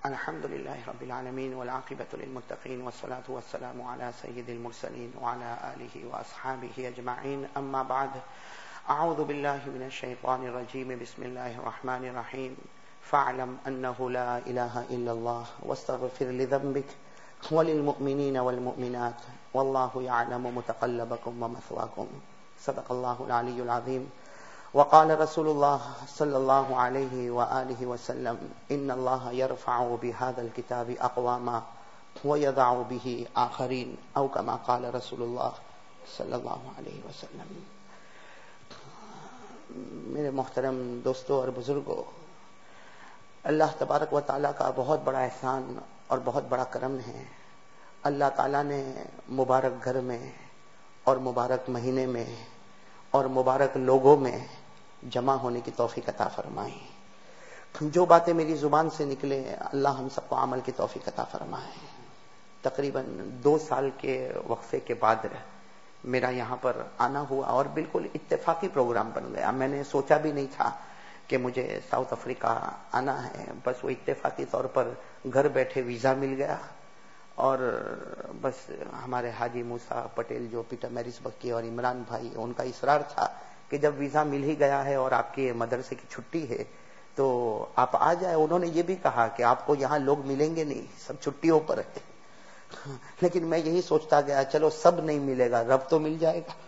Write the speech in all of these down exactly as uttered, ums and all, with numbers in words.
الحمد لله رب العالمين والعاقبة للمتقين والصلاة والسلام على سيد المرسلين وعلى آله وأصحابه أجمعين. أما بعد، أعوذ بالله من الشيطان الرجيم. بسم الله الرحمن الرحيم. فاعلم أنه لا إله إلا الله واستغفر لذنبك وللمؤمنين والمؤمنات والله يعلم متقلبكم ومثواكم. صدق الله العلي العظيم. وقال رسول الله صلى الله عليه وآله وسلم: إن الله يرفع بهذا الكتاب أقواما ويضع به آخرين، أو كما قال رسول الله صلی اللہ علیہ وسلم. میرے محترم دوستوں اور بزرگوں، اللہ تبارک و تعالیٰ کا بہت بڑا احسان اور بہت بڑا کرم ہے. اللہ تعالیٰ نے مبارک گھر میں اور مبارک مہینے میں اور مبارک لوگوں میں جمع ہونے کی توفیق عطا فرمائی. جو باتیں میری زبان سے نکلے اللہ ہم سب کو عمل کی توفیق عطا فرمائے. تقریباً دو سال کے وقفے کے بعد میرا یہاں پر آنا ہوا اور بالکل اتفاقی پروگرام بن گیا. میں نے سوچا بھی نہیں تھا کہ مجھے ساؤتھ افریقہ آنا ہے، بس وہ اتفاقی طور پر گھر بیٹھے ویزا مل گیا اور بس ہمارے حاجی موسیٰ پٹیل جو پیٹر میرسبرگ کے اور عمران بھائی، ان کا اصرار تھا کہ جب ویزا مل ہی گیا ہے اور آپ کے مدرسے کی چھٹی ہے تو آپ آ جائیں. انہوں نے یہ بھی کہا کہ آپ کو یہاں لوگ ملیں گے نہیں، سب چھٹیوں پر ہے. لیکن میں یہی سوچتا گیا چلو سب نہیں ملے گا، رب تو مل جائے گا.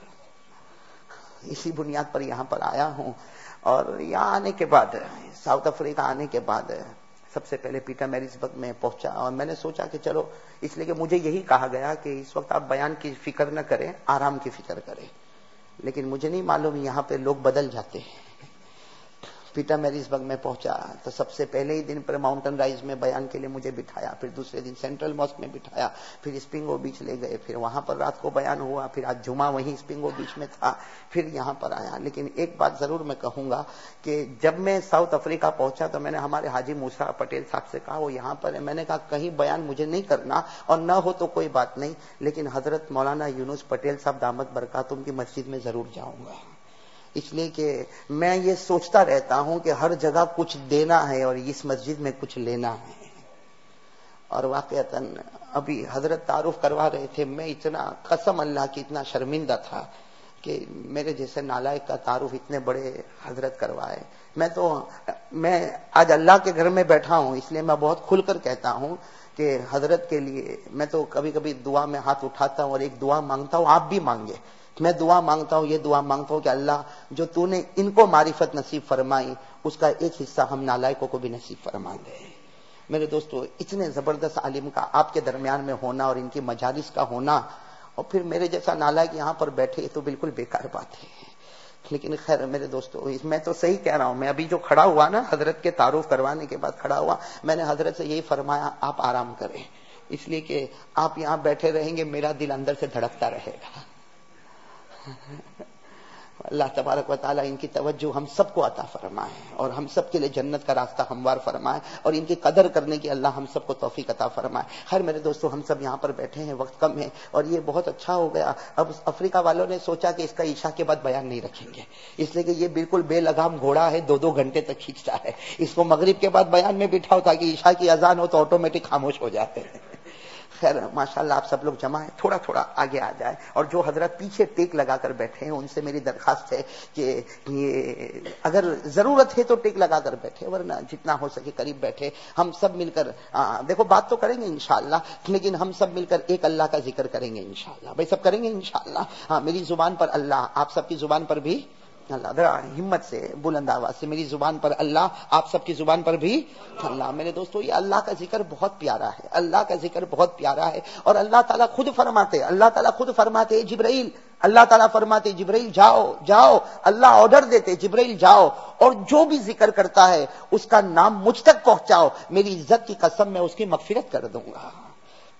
اسی بنیاد پر یہاں پر آیا ہوں. اور یہاں آنے کے بعد، ساؤتھ افریقہ آنے کے بعد سب سے پہلے پیٹر میرسبرگ میں پہنچا اور میں نے سوچا کہ چلو، اس لیے کہ مجھے یہی کہا گیا کہ اس وقت آپ بیان کی فکر نہ کریں، آرام کی فکر کریں. لیکن مجھے نہیں معلوم یہاں پہ لوگ بدل جاتے ہیں. پیٹر میرسبرگ میں پہنچا تو سب سے پہلے ہی دن پر ماؤنٹن رائز میں بیان کے لیے مجھے بٹھایا، پھر دوسرے دن سینٹرل ماسک میں بٹھایا، پھر اسپنگو بیچ لے گئے، پھر وہاں پر رات کو بیان ہوا، پھر آج جمعہ وہیں اسپنگو بیچ میں تھا، پھر یہاں پر آیا. لیکن ایک بات ضرور میں کہوں گا کہ جب میں ساؤتھ افریقہ پہنچا تو میں نے ہمارے حاجی موسیٰ پٹیل صاحب سے کہا وہ یہاں پر ہے. میں نے کہا کہیں بیان مجھے نہیں کرنا اور نہ ہو تو کوئی بات نہیں، لیکن حضرت مولانا یونس پٹیل صاحب دامت برکاتہم کی مسجد میں ضرور جاؤں گا. اس لیے کہ میں یہ سوچتا رہتا ہوں کہ ہر جگہ کچھ دینا ہے اور اس مسجد میں کچھ لینا ہے. اور واقعتاً ابھی حضرت تعارف کروا رہے تھے، میں اتنا قسم اللہ کی اتنا شرمندہ تھا کہ میرے جیسے نالائق کا تعارف اتنے بڑے حضرت کروائے. میں تو میں آج اللہ کے گھر میں بیٹھا ہوں، اس لیے میں بہت کھل کر کہتا ہوں کہ حضرت کے لیے میں تو کبھی کبھی دعا میں ہاتھ اٹھاتا ہوں اور ایک دعا مانگتا ہوں، آپ بھی مانگے. میں دعا مانگتا ہوں، یہ دعا مانگتا ہوں کہ اللہ جو تو نے ان کو معرفت نصیب فرمائی اس کا ایک حصہ ہم نالائقوں کو بھی نصیب فرما دے. میرے دوستو، اتنے زبردست عالم کا آپ کے درمیان میں ہونا اور ان کی مجالس کا ہونا، اور پھر میرے جیسا نالائق یہاں پر بیٹھے تو بالکل بیکار بات ہے. لیکن خیر میرے دوستو، میں تو صحیح کہہ رہا ہوں. میں ابھی جو کھڑا ہوا نا، حضرت کے تعارف کروانے کے بعد کھڑا ہوا، میں نے حضرت سے یہی فرمایا آپ آرام کریں، اس لیے کہ آپ یہاں بیٹھے رہیں گے میرا دل اندر سے دھڑکتا رہے گا. اللہ تبارک و تعالیٰ ان کی توجہ ہم سب کو عطا فرمائے اور ہم سب کے لیے جنت کا راستہ ہموار فرمائے اور ان کی قدر کرنے کی اللہ ہم سب کو توفیق عطا فرمائے. خیر میرے دوستو، ہم سب یہاں پر بیٹھے ہیں، وقت کم ہے اور یہ بہت اچھا ہو گیا. اب افریقہ والوں نے سوچا کہ اس کا عشاء کے بعد بیان نہیں رکھیں گے، اس لیے کہ یہ بالکل بے لگام گھوڑا ہے، دو دو گھنٹے تک کھینچتا ہے. اس کو مغرب کے بعد بیان میں بٹھاؤ تاکہ عشاء کی اذان ہو تو آٹومیٹک خاموش ہو جاتے ہیں. خیر ماشاءاللہ آپ سب لوگ جمع ہیں، تھوڑا تھوڑا آگے آ جائے. اور جو حضرات پیچھے ٹیک لگا کر بیٹھے ہیں ان سے میری درخواست ہے کہ یہ اگر ضرورت ہے تو ٹیک لگا کر بیٹھے، ورنہ جتنا ہو سکے قریب بیٹھے. ہم سب مل کر دیکھو بات تو کریں گے انشاءاللہ، لیکن ہم سب مل کر ایک اللہ کا ذکر کریں گے انشاءاللہ. بھائی سب کریں گے انشاءاللہ. ہاں میری زبان پر اللہ، آپ سب کی زبان پر بھی اللہ. ذرا ہمت سے بلند آواز سے، میری زبان پر اللہ، آپ سب کی زبان پر بھی اللہ. میرے دوستو، یہ اللہ کا ذکر بہت پیارا ہے، اللہ کا ذکر بہت پیارا ہے. اور اللہ تعالیٰ خود فرماتے اللہ تعالیٰ خود فرماتے جبرائیل اللہ تعالیٰ فرماتے جبرائیل جاؤ جاؤ. اللہ آرڈر دیتے جبرائیل جاؤ اور جو بھی ذکر کرتا ہے اس کا نام مجھ تک پہنچاؤ، میری عزت کی قسم میں اس کی مغفرت کر دوں گا.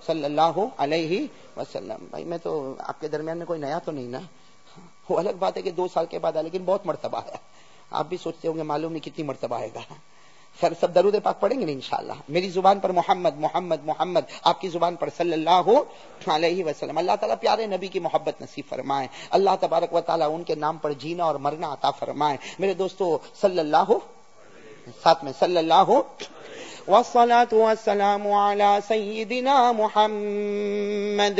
صلی اللہ علیہ وسلم. بھائی میں تو آپ کے درمیان میں کوئی نیا تو نہیں نا. وہ الگ بات ہے کہ دو سال کے بعد آیا لیکن بہت مرتبہ آیا. آپ بھی سوچتے ہوں گے معلوم نہیں کتنی مرتبہ آئے گا. سر سب درود پاک پڑھیں گے نا انشاءاللہ. میری زبان پر محمد محمد محمد, آپ کی زبان پر صلی اللہ علیہ وسلم. اللہ تعالیٰ پیارے نبی کی محبت نصیب فرمائے. اللہ تبارک و تعالیٰ ان کے نام پر جینا اور مرنا عطا فرمائے. میرے دوستو صلی اللہ, ساتھ میں صلی اللہ. والصلاة والسلام على سيدنا محمد,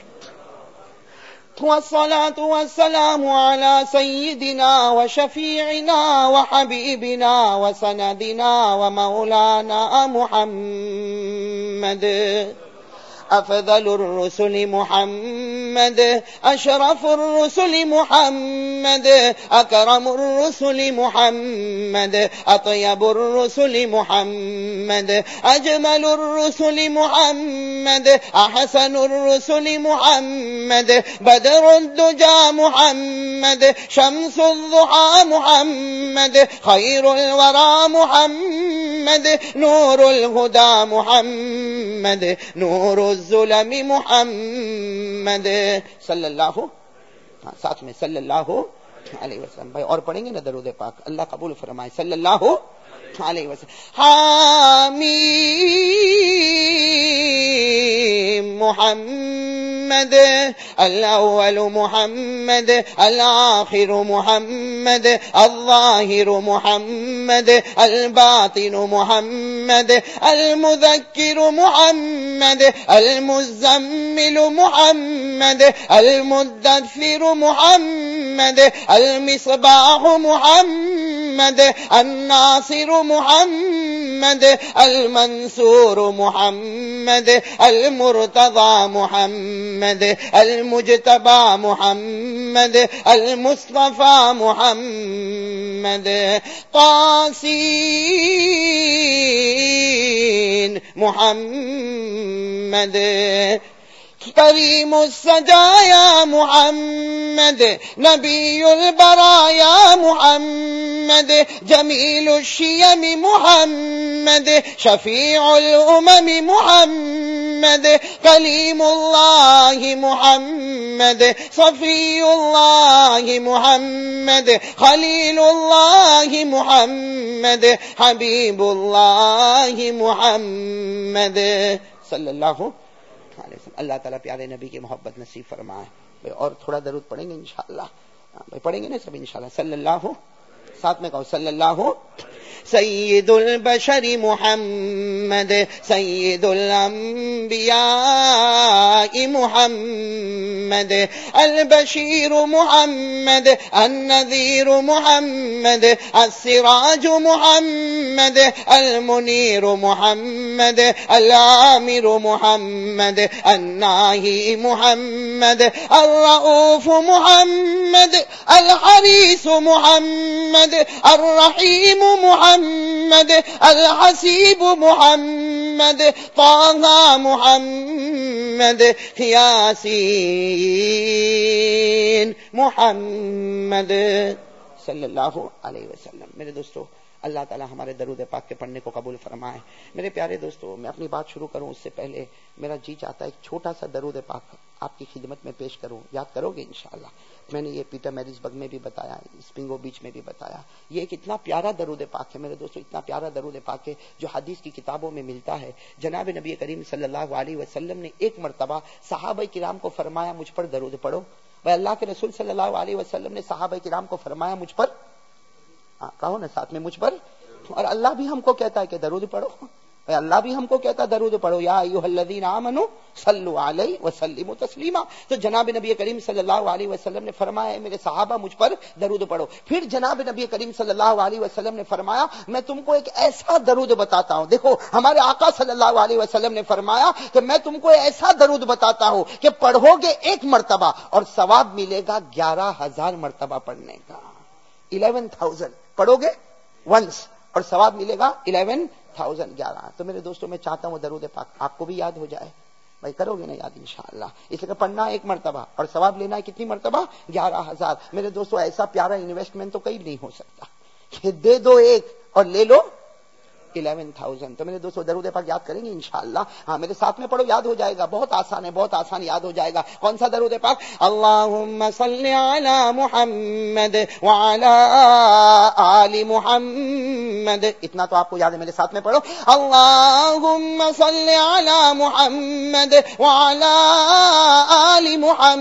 والصلاة والسلام على سيدنا وشفيعنا وحبيبنا وسندنا ومولانا محمد. أفضل الرسل محمد, أشرف الرسل محمد, أكرم الرسل محمد, أطيب الرسل محمد, أجمل الرسل محمد, أحسن الرسل محمد, بدر الدجى محمد, شمس الضحى محمد, خير الورى محمد, نور الهدى محمد, نور الظلم محمد صلی اللہ, ساتھ میں صلی اللہ علیہ وسلم. بھائی اور پڑھیں گے نا درود پاک, اللہ قبول فرمائے. صلی اللہ علیہ وسلم. حامیم محمد, الاول محمد, الآخر محمد, الظاہر محمد, الباطن محمد, المذکر محمد, المزمل محمد, المدثر محمد, المصباح محمد, الناصر محمد, المنصور محمد, المرتضى محمد, المجتبى محمد, المصطفى محمد, طاسين محمد, کریم السجایا محمد, نبی البرایا محمد, جمیل الشیم محمد, شفیع الامم محمد, کلیم اللہ محمد, صفی اللہ محمد, خلیل اللہ محمد, حبیب اللہ محمد صلی اللہ. اللہ تعالیٰ پیارے نبی کی محبت نصیب فرمائے. اور تھوڑا درود پڑھیں گے انشاءاللہ. پڑھیں گے نا سب انشاءاللہ. صلی اللہ, ساتھ میں کہو صلی اللہ. سید البشر محمد, سید الانبیاء محمد, البشیر محمد, النذیر محمد, السراج محمد, المنیر محمد, العامر محمد, الناہی محمد, الرؤوف محمد, الحریص محمد, الرحیم محمد, الحسیب محمد, طه محمد, یاسین محمد صلی اللہ علیہ وسلم. میرے دوستو اللہ تعالیٰ ہمارے درود پاک کے پڑھنے کو قبول فرمائے. میرے پیارے دوستو میں اپنی بات شروع کروں اس سے پہلے میرا جی چاہتا ہے ایک چھوٹا سا درود پاک آپ کی خدمت میں پیش کروں. یاد کرو گے انشاءاللہ. میں نے یہ پیٹر میریز بگ میں بھی بتایا, اسپنگو بیچ میں بھی بتایا. یہ ایک اتنا پیارا درود پاک ہے میرے دوستو, اتنا پیارا درود پاک ہے جو حدیث کی کتابوں میں ملتا ہے. جناب نبی کریم صلی اللہ علیہ وسلم نے ایک مرتبہ صحابہ کرام کو فرمایا مجھ پر درود پڑھو. بھائی اللہ کے رسول صلی اللہ علیہ وسلم نے صحابہ کرام کو فرمایا مجھ پر, کہو نا ساتھ میں, مجھ پر. اور اللہ بھی ہم کو کہتا ہے کہ درود پڑھو. اللہ بھی ہم کو کہتا ہے درود پڑھو, یا ایھا الذین آمنوا صلوا علیہ وسلموا تسلیما. تو جناب نبی کریم صلی اللہ علیہ وسلم نے فرمایا میرے صحابہ مجھ پر درود پڑھو. پھر جناب نبی کریم صلی اللہ علیہ وسلم نے فرمایا میں تم کو ایک ایسا درود بتاتا ہوں. دیکھو ہمارے آقا صلی اللہ علیہ وسلم نے فرمایا کہ میں تم کو ایسا درود بتاتا ہوں کہ پڑھو گے ایک مرتبہ اور ثواب ملے گا گیارہ ہزار مرتبہ پڑھنے کا. الیون تھاؤزینڈ پڑھو گے ونس اور ثواب ملے گا الیون تھاؤزینڈ, گیارہ. تو میرے دوستوں میں چاہتا ہوں درود پاک آپ کو بھی یاد ہو جائے. بھائی کرو گے نا یاد انشاءاللہ. اس لیے پڑھنا ایک مرتبہ اور ثواب لینا ہے کتنی مرتبہ, گیارہ ہزار. میرے دوستوں ایسا پیارا انویسٹمنٹ تو کہیں نہیں ہو سکتا کہ دے دو ایک اور لے لو الیون تھاؤزینڈ. تو میرے دوستو درود پاک یاد کریں گے انشاءاللہ. ہاں میرے ساتھ میں پڑھو, یاد ہو جائے گا. بہت آسان ہے, بہت آسان یاد ہو جائے گا. کون سا درود پاک؟ اللہم صلی علی محمد وعلی آل محمد. اتنا تو آپ کو یاد ہے, میرے ساتھ میں پڑھو. اللہم صلی علی محمد وعلی آل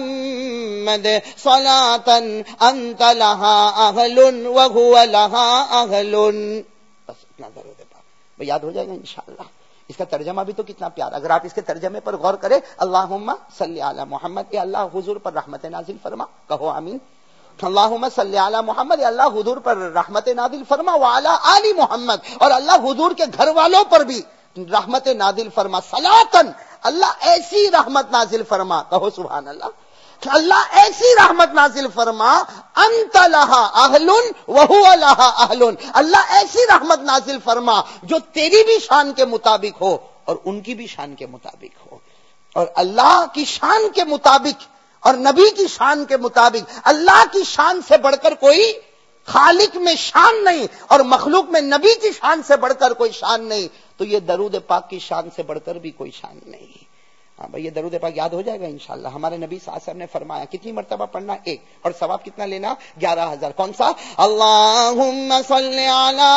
محمد صلاۃ انت لها اہل وهو لها اہل. بس اتنا درود پاک یاد ہو جائے گا انشاءاللہ. اس کا ترجمہ بھی تو کتنا پیارا. اگر آپ اس کے ترجمے پر غور کریں, اللہم صلی علی محمد, اے اللہ حضور پر رحمت نازل فرما. کہو آمین. اللہم صلی علی محمد, اے اللہ حضور پر رحمت نازل فرما. وعلی آل محمد, اور اللہ حضور کے گھر والوں پر بھی رحمت نازل فرما. صلاۃً, اللہ ایسی رحمت نازل فرما. کہو سبحان اللہ. اللہ ایسی رحمت نازل فرما. انت لہا اہل وہو لہا اہل, اللہ ایسی رحمت نازل فرما جو تیری بھی شان کے مطابق ہو اور ان کی بھی شان کے مطابق ہو. اور اللہ کی شان کے مطابق اور نبی کی شان کے مطابق, اللہ کی شان سے بڑھ کر کوئی خالق میں شان نہیں, اور مخلوق میں نبی کی شان سے بڑھ کر کوئی شان نہیں. تو یہ درود پاک کی شان سے بڑھ کر بھی کوئی شان نہیں. ہاں بھائی, یہ درود پاک یاد ہو جائے گا انشاءاللہ. ہمارے نبی صلی اللہ علیہ وسلم نے فرمایا کتنی مرتبہ پڑھنا؟ ایک. اور ثواب کتنا لینا؟ گیارہ ہزار. کون سا؟ اللہم صلی علی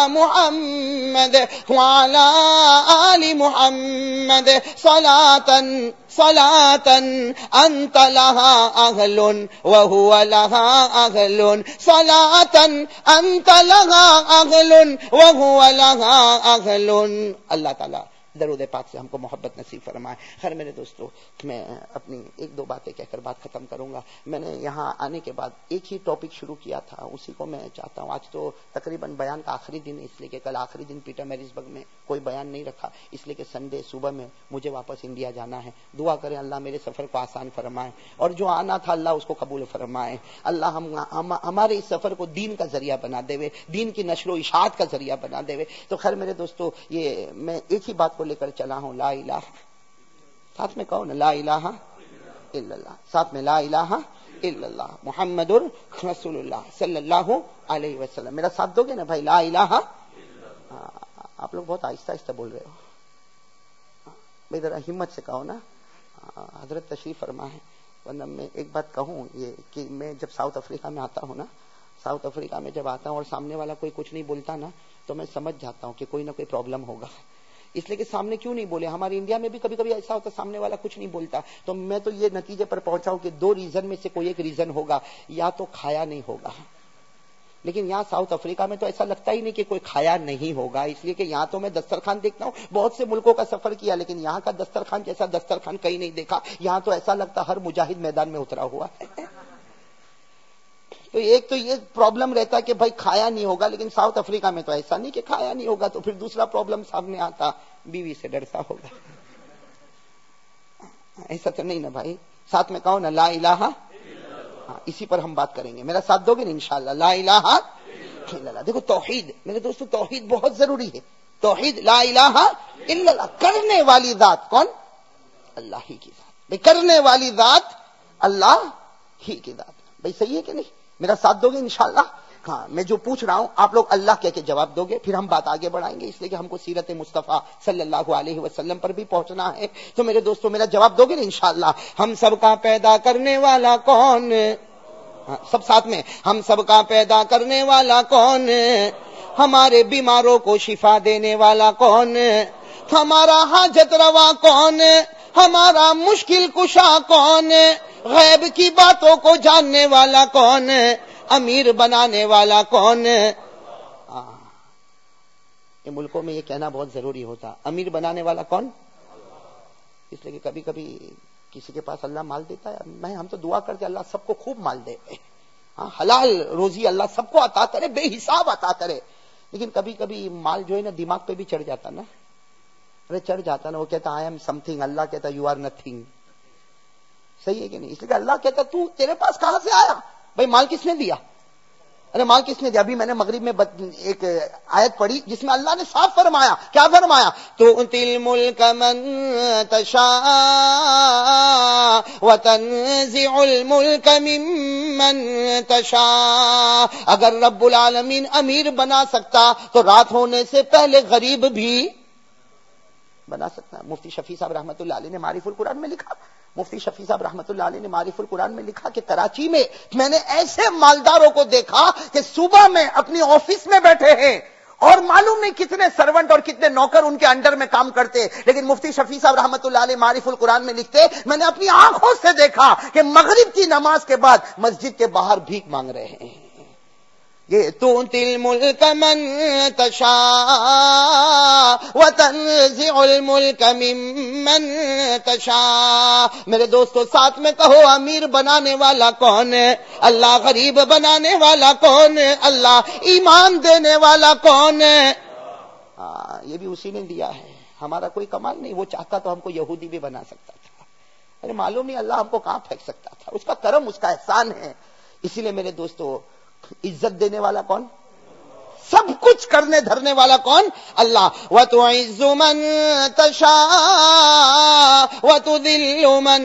محمد وعلی آل محمد صلاۃً صلاۃً انت لها اہل وهو لها اہل. صلاۃً انت لها اہل وهو لها اہل. اللہ تعالیٰ درود پاک سے ہم کو محبت نصیب فرمائے. خیر میرے دوستو, میں اپنی ایک دو باتیں کہہ کر بات ختم کروں گا. میں نے یہاں آنے کے بعد ایک ہی ٹاپک شروع کیا تھا, اسی کو میں چاہتا ہوں. آج تو تقریباً بیان کا آخری دن ہے, اس لیے کہ کل آخری دن پیٹر میریزبرگ میں کوئی بیان نہیں رکھا, اس لیے کہ سنڈے صبح میں مجھے واپس انڈیا جانا ہے. دعا کریں اللہ میرے سفر کو آسان فرمائے, اور جو آنا تھا اللہ اس کو قبول فرمائے. اللہ ہم, ہم ہمارے اس سفر کو دین کا ذریعہ بنا دے, دین کی نشر و اشاعت کا ذریعہ بنا دے. تو خیر میرے دوستو, یہ میں ایک ہی بات کو لے کر چلا ہوں. لا الہ, ساتھ میں کہو نا, لا الہ الا اللہ. ساتھ میں لا الہ الا اللہ محمد رسول اللہ صلی اللہ علیہ وسلم. میرا ساتھ دو گے نا بھائی؟ لا الہ. آپ لوگ بہت آہستہ آہستہ بول رہے ہو بھائی, ذرا ہمت سے کہو نا. حضرت تشریف فرما ہے. ورنہ میں ایک بات کہوں, یہ کہ میں جب ساؤتھ افریقہ میں آتا ہوں نا, ساؤتھ افریقہ میں جب آتا ہوں اور سامنے والا کوئی کچھ نہیں بولتا نا, تو میں سمجھ جاتا ہوں کہ کوئی نہ کوئی پرابلم ہوگا. اس لیے کہ سامنے کیوں نہیں بولے. ہمارے انڈیا میں بھی کبھی کبھی ایسا ہوتا, سامنے والا کچھ نہیں بولتا. تو میں تو یہ نتیجے پر پہنچا ہوں کہ دو ریزن میں سے کوئی ایک ریزن ہوگا, یا تو کھایا نہیں ہوگا. لیکن یہاں ساؤتھ افریقہ میں تو ایسا لگتا ہی نہیں کہ کوئی کھایا نہیں ہوگا, اس لیے کہ یہاں تو میں دسترخوان دیکھتا ہوں. بہت سے ملکوں کا سفر کیا, لیکن یہاں کا دسترخوان جیسا دسترخوان کہیں نہیں دیکھا. یہاں تو ایسا لگتا ہر مجاہد میدان میں اترا ہوا ہے. تو ایک تو یہ پرابلم رہتا کہ بھائی کھایا نہیں ہوگا, لیکن ساؤتھ افریقہ میں تو ایسا نہیں کہ کھایا نہیں ہوگا. تو پھر دوسرا پرابلم سامنے آتا, بیوی سے ڈرتا ہوگا. ایسا تو نہیں نا بھائی. ساتھ میں کہو نا, لا الہ. ہاں, اسی پر ہم بات کریں گے. میرا ساتھ دو گے نا انشاءاللہ؟ لا الہ الا اللہ. دیکھو توحید میرے دوستو, توحید بہت ضروری ہے. توحید, لا الہ الا اللہ. کرنے والی ذات کون؟ اللہ ہی کی ذات. بھائی کرنے والی ذات اللہ ہی کی ذات. بھائی صحیح ہے کہ نہیں؟ میرا ساتھ دو گے انشاءاللہ؟ ہاں, میں جو پوچھ رہا ہوں آپ لوگ اللہ کہہ کے جواب دو گے, پھر ہم بات آگے بڑھائیں گے. اس لیے کہ ہم کو سیرت مصطفیٰ صلی اللہ علیہ وسلم پر بھی پہنچنا ہے. تو میرے دوستو میرا جواب دو گے نا انشاءاللہ؟ ہم سب کا پیدا کرنے والا کون؟ ہاں, سب ساتھ میں. ہم سب کا پیدا کرنے والا کون؟ ہمارے بیماروں کو شفا دینے والا کون؟ ہمارا حاجت روا کون؟ ہمارا مشکل کشا کون؟ غیب کی باتوں کو جاننے والا کون؟ امیر بنانے والا کون؟ یہ ملکوں میں یہ کہنا بہت ضروری ہوتا, امیر بنانے والا کون؟ اس لیے کہ کبھی کبھی کسی کے پاس اللہ مال دیتا ہے, میں ہم تو دعا کرتے اللہ سب کو خوب مال دے, ہاں حلال روزی اللہ سب کو عطا کرے, بے حساب عطا کرے. لیکن کبھی کبھی مال جو ہے نا دماغ پہ بھی چڑھ جاتا نا, ارے چڑھ جاتا نا. وہ کہتا آئی ایم سم تھنگ, اللہ کہتا یو آر نتھنگ. صحیح ہے کہ نہیں؟ اس لیے کہ اللہ کہتا تو تیرے پاس کہاں سے آیا بھائی؟ مال کس نے دیا؟ ارے مال کس نے دیا؟ ابھی میں نے مغرب میں ایک آیت پڑھی جس میں اللہ نے صاف فرمایا, کیا فرمایا؟ تؤتی الملک من تشاء وتنزع الملک ممن ممن تشاء. اگر رب العالمین امیر بنا سکتا تو رات ہونے سے پہلے غریب بھی بنا سکتا ہے. مفتی شفیع صاحب رحمۃ اللہ علیہ نے معارف القرآن میں لکھا مفتی شفیع صاحب رحمۃ اللہ علیہ نے معارف القرآن میں لکھا کہ کراچی میں میں نے ایسے مالداروں کو دیکھا کہ صبح میں اپنی آفس میں بیٹھے ہیں اور معلوم نہیں کتنے سرونٹ اور کتنے نوکر ان کے انڈر میں کام کرتے، لیکن مفتی شفیع صاحب رحمۃ اللہ علیہ معارف القرآن میں لکھتے میں نے اپنی آنکھوں سے دیکھا کہ مغرب کی نماز کے بعد مسجد کے باہر بھیک مانگ رہے ہیں. یہ تؤتی الملک من تشاء وتنزع الملک ممن تشاء. میرے دوستو ساتھ میں کہو امیر بنانے والا کون ہے؟ اللہ. غریب بنانے والا کون ہے؟ اللہ. ایمان دینے والا کون ہے؟ ہاں یہ بھی اسی نے دیا ہے، ہمارا کوئی کمال نہیں. وہ چاہتا تو ہم کو یہودی بھی بنا سکتا تھا، ارے معلوم نہیں اللہ ہم کو کہاں پھینک سکتا تھا. اس کا کرم، اس کا احسان ہے. اسی لیے میرے دوستو عزت دینے والا کون؟ سب کچھ کرنے دھرنے والا کون؟ اللہ. وَتُعِزُّ مَن تَشَاءُ وَتُذِلُّ مَن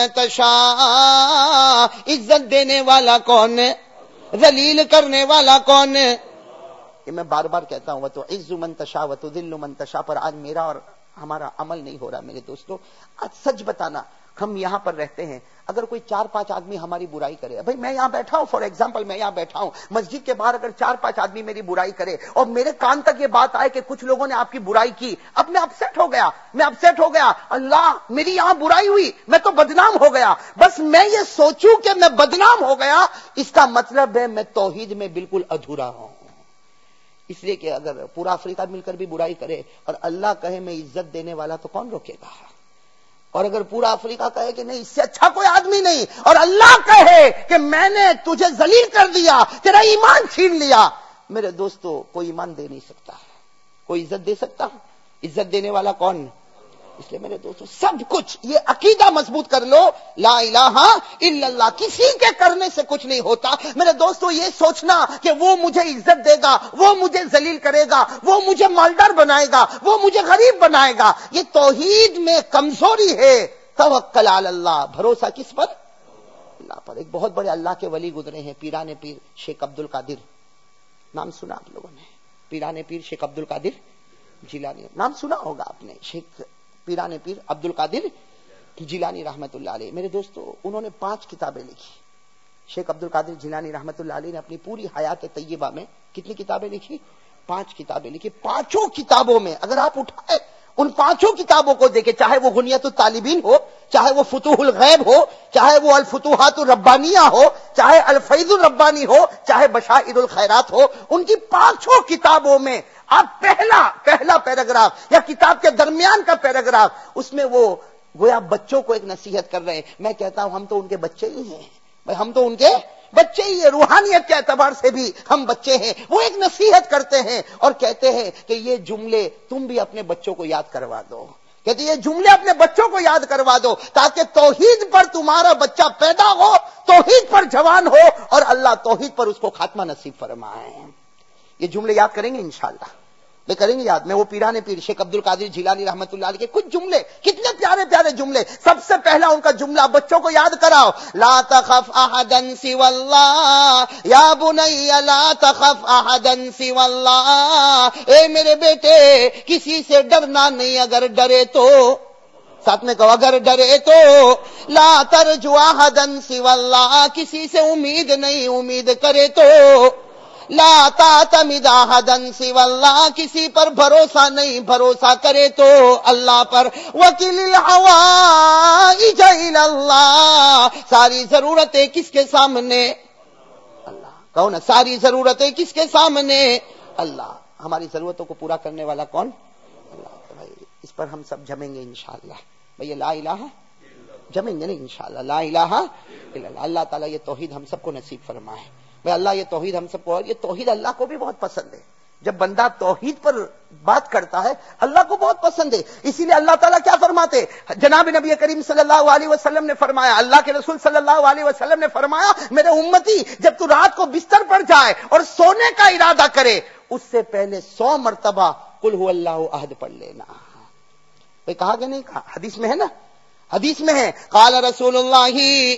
تَشَاءُ. عزت دینے والا کون ہے؟ ذلیل کرنے والا کون ہے؟ یہ میں بار بار کہتا ہوں وَتُعِزُّ مَن تَشَاءُ وَتُذِلُّ مَن تَشَاءُ، پر آج میرا اور ہمارا عمل نہیں ہو رہا. میرے دوستو آج سچ بتانا، ہم یہاں پر رہتے ہیں، اگر کوئی چار پانچ آدمی ہماری برائی کرے، بھائی میں یہاں بیٹھا ہوں فار ایگزامپل میں یہاں بیٹھا ہوں، مسجد کے باہر اگر چار پانچ آدمی میری برائی کرے اور میرے کان تک یہ بات آئے کہ کچھ لوگوں نے آپ کی برائی کی، اب میں اپسیٹ ہو گیا میں اپسیٹ ہو گیا اللہ میری یہاں برائی ہوئی، میں تو بدنام ہو گیا. بس میں یہ سوچوں کہ میں بدنام ہو گیا، اس کا مطلب ہے میں توحید میں بالکل ادھورا ہوں. اس لیے کہ اگر پورا افریقہ مل کر بھی برائی کرے اور اللہ کہے میں عزت دینے والا تو کون روکے گا؟ اور اگر پورا افریقہ کہے کہ نہیں اس سے اچھا کوئی آدمی نہیں، اور اللہ کہے کہ میں نے تجھے ذلیل کر دیا، تیرا ایمان چھین لیا، میرے دوستو کوئی ایمان دے نہیں سکتا، کوئی عزت دے سکتا؟ عزت دینے والا کون؟ اس لیے میرے دوستو سب کچھ یہ عقیدہ مضبوط کر لو، لا الہ الا اللہ. کسی کے کرنے سے کچھ نہیں ہوتا. میرے دوستو یہ سوچنا کہ وہ مجھے عزت دے گا، وہ مجھے ذلیل کرے گا، وہ مجھے مالدار بنائے گا، وہ مجھے غریب بنائے گا، یہ توحید میں کمزوری ہے. توکل علی اللہ، بھروسہ کس پر؟ اللہ پر. ایک بہت بڑے اللہ کے ولی گزرے ہیں، پیران پیر شیخ عبد القادر، نام سنا آپ لوگوں نے؟ پیران پیر شیخ عبد القادر جیلانی، نام سنا ہوگا آپ نے. شیخ پیران پیر عبد القادر جیلانی رحمت اللہ علیہ. میرے دوستو انہوں نے پانچ کتابیں لکھی. شیخ عبد القادر جیلانی رحمت اللہ علیہ نے اپنی پوری حیات طیبہ میں کتنی کتابیں لکھی؟ پانچ کتابیں لکھی. پانچوں کتابوں میں اگر آپ اٹھائے ان پانچوں کتابوں کو دیکھیں، چاہے وہ غنیت الطالبین ہو، چاہے وہ فتوح الغیب ہو، چاہے وہ الفتوحات الربانیہ ہو، چاہے الفیض الربانی ہو، چاہے بشائر الخیرات ہو، ان کی پانچوں کتابوں میں آپ پہلا پہلا پیراگراف یا کتاب کے درمیان کا پیراگراف، اس میں وہ گویا بچوں کو ایک نصیحت کر رہے ہیں. میں کہتا ہوں ہم تو ان کے بچے ہی ہیں، بھائی ہم تو ان کے بچے ہی ہیں، روحانیت کے اعتبار سے بھی ہم بچے ہیں. وہ ایک نصیحت کرتے ہیں اور کہتے ہیں کہ یہ جملے تم بھی اپنے بچوں کو یاد کروا دو. کہتے یہ جملے اپنے بچوں کو یاد کروا دو تاکہ توحید پر تمہارا بچہ پیدا ہو، توحید پر جوان ہو اور اللہ توحید پر اس کو خاتمہ نصیب فرمائے. یہ جملے یاد کریں گے انشاءاللہ، میں کریں گے یاد. میں وہ پیران پیر شیخ عبد القادر جیلانی رحمت اللہ علیہ کے کچھ جملے، کتنے پیارے پیارے جملے. سب سے پہلا ان کا جملہ بچوں کو یاد کراؤ، لا تخف احدا سوى اللہ یا بنی لا تخف احدا سوى اللہ. اے میرے بیٹے کسی سے ڈرنا نہیں، اگر ڈرے تو ساتھ میں کہو اگر ڈرے تو لا ترجو احدا سوى اللہ، کسی سے امید نہیں، امید کرے تو لا تعتمد احدا سوى اللہ، کسی پر بھروسہ نہیں، بھروسہ کرے تو اللہ پر. وکل الحوائج الی اللہ، ساری ضرورتیں کس کے سامنے؟ اللہ. کہو نا ساری ضرورتیں کس کے سامنے؟ اللہ. ہماری ضرورتوں کو پورا کرنے والا کون؟ اللہ. بھائی اس پر ہم سب جمیں گے انشاءاللہ. بھئی لا الہ جمیں گے نہیں انشاءاللہ، لا الہ الا اللہ. اللہ تعالیٰ یہ توحید ہم سب کو نصیب فرمائے. بھئی اللہ یہ توحید ہم سب کو، اور یہ توحید اللہ کو بھی بہت پسند ہے. جب بندہ توحید پر بات کرتا ہے اللہ کو بہت پسند ہے. اسی لیے اللہ تعالیٰ کیا فرماتے؟ جناب نبی کریم صلی اللہ علیہ وسلم نے فرمایا، اللہ کے رسول صلی اللہ علیہ وسلم نے فرمایا میرے امتی جب تو رات کو بستر پر جائے اور سونے کا ارادہ کرے اس سے پہلے سو مرتبہ قل هو اللہ احد پڑھ لینا. بھئی کہا کہ نہیں کہا؟ حدیث میں ہے نا، حدیث میں ہے قال رسول اللہ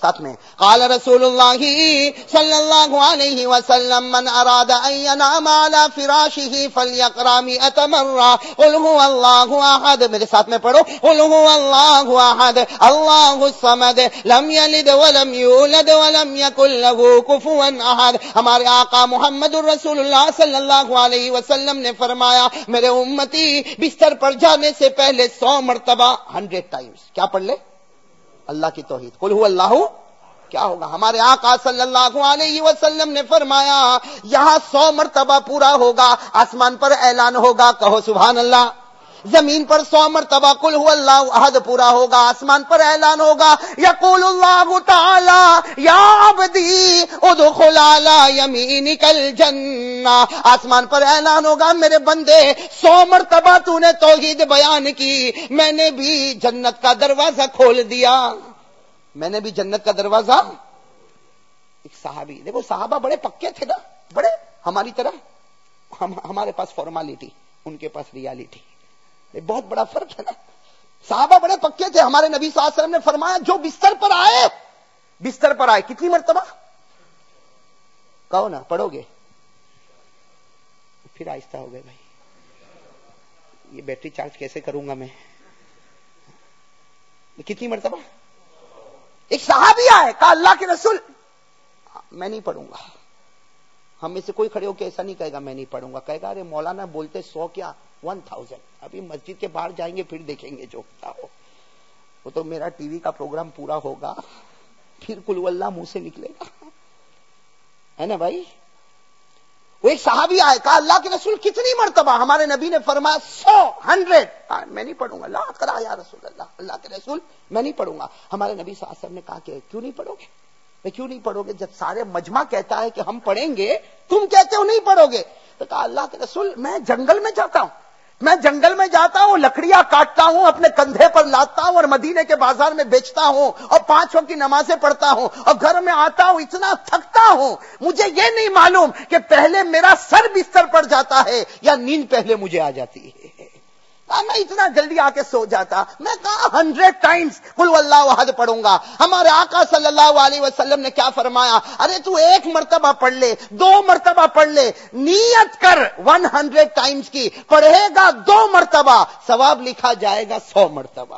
ساتھ میں قال رسول اللہ صلی اللہ علیہ وسلم من اراد ان ينام على فراشه فليقرأ مئة مرة قل هو الله احد. میرے ساتھ میں پڑھو قل هو الله احد اللہ الصمد لم يلد ولم يولد ولم يكن له كفوا احد. ہمارے آقا محمد الرسول اللہ صلی اللہ علیہ وسلم نے فرمایا میرے امتی بستر پر جانے سے پہلے سو مرتبہ ہنڈریڈ ٹائمز کیا پڑھ لے اللہ کی توحید قل هو اللہ. کیا ہوگا ہمارے آقا صلی اللہ علیہ وسلم نے فرمایا یہاں سو مرتبہ پورا ہوگا آسمان پر اعلان ہوگا کہو سبحان اللہ. زمین پر سو مرتبہ قل هو اللہ احد پورا ہوگا آسمان پر اعلان ہوگا یقول اللہ تعالی یا عبدی ادخل علی یمینک الجنہ. آسمان پر اعلان ہوگا میرے بندے سو مرتبہ تو نے توحید بیان کی میں نے بھی جنت کا دروازہ کھول دیا. میں نے بھی جنت کا دروازہ. ایک صحابی دیکھو صحابہ بڑے پکے تھے نا بڑے ہماری طرح ہم ہمارے پاس فارمیلٹی ان کے پاس ریالٹی بہت بڑا فرق ہے نا. صحابہ بڑے پکے تھے. ہمارے نبی صلی اللہ علیہ وسلم نے فرمایا جو بستر پر آئے بستر پر آئے کتنی مرتبہ کہو نا پڑھو گے پھر آہستہ ہو گئے بھائی یہ بیٹری چارج کیسے کروں گا میں کتنی مرتبہ. ایک صحابی آئے کہا اللہ کے رسول میں نہیں پڑھوں گا. ہم میں سے کوئی کھڑے ہو کے ایسا نہیں کہے گا میں نہیں پڑھوں گا کہے گا ارے مولانا بولتے سو کیا ون تھاؤزینڈ. ابھی مسجد کے باہر جائیں گے پھر دیکھیں گے جو ہوتا ہو. وہ تو میرا ٹی وی کا پروگرام پورا ہوگا پھر قل هو اللہ منہ سے نکلے گا ہے نا بھائی. وہ ایک صحابی آئے کہا اللہ کے رسول کتنی مرتبہ. ہمارے نبی نے فرمایا سو ہنڈریڈ. میں نہیں پڑھوں گا لا کرا یا رسول اللہ اللہ کے رسول میں نہیں پڑھوں گا. ہمارے نبی صلی اللہ علیہ وسلم نے کہا کہ کیوں نہیں پڑھو گے میں کیوں نہیں پڑھو گے جب سارے مجمع کہتا ہے کہ ہم پڑھیں گے تم کہتے ہو نہیں پڑھو گے. تو کہا اللہ کے رسول میں جنگل میں جاتا ہوں میں جنگل میں جاتا ہوں لکڑیاں کاٹتا ہوں اپنے کندھے پر لاتا ہوں اور مدینے کے بازار میں بیچتا ہوں اور پانچ وقت کی نمازیں پڑھتا ہوں اور گھر میں آتا ہوں اتنا تھکتا ہوں مجھے یہ نہیں معلوم کہ پہلے میرا سر بستر پر جاتا ہے یا نیند پہلے مجھے آ جاتی ہے. میں اتنا جلدی آ کے سو جاتا. میں کہا ہنڈریڈ ٹائمز قل هو اللہ احد پڑھوں گا. ہمارے آقا صلی اللہ علیہ وسلم نے کیا فرمایا ارے تو ایک مرتبہ پڑھ لے دو مرتبہ پڑھ لے نیت کر ون ہنڈریڈ ٹائمز کی پڑھے گا دو مرتبہ ثواب لکھا جائے گا سو مرتبہ.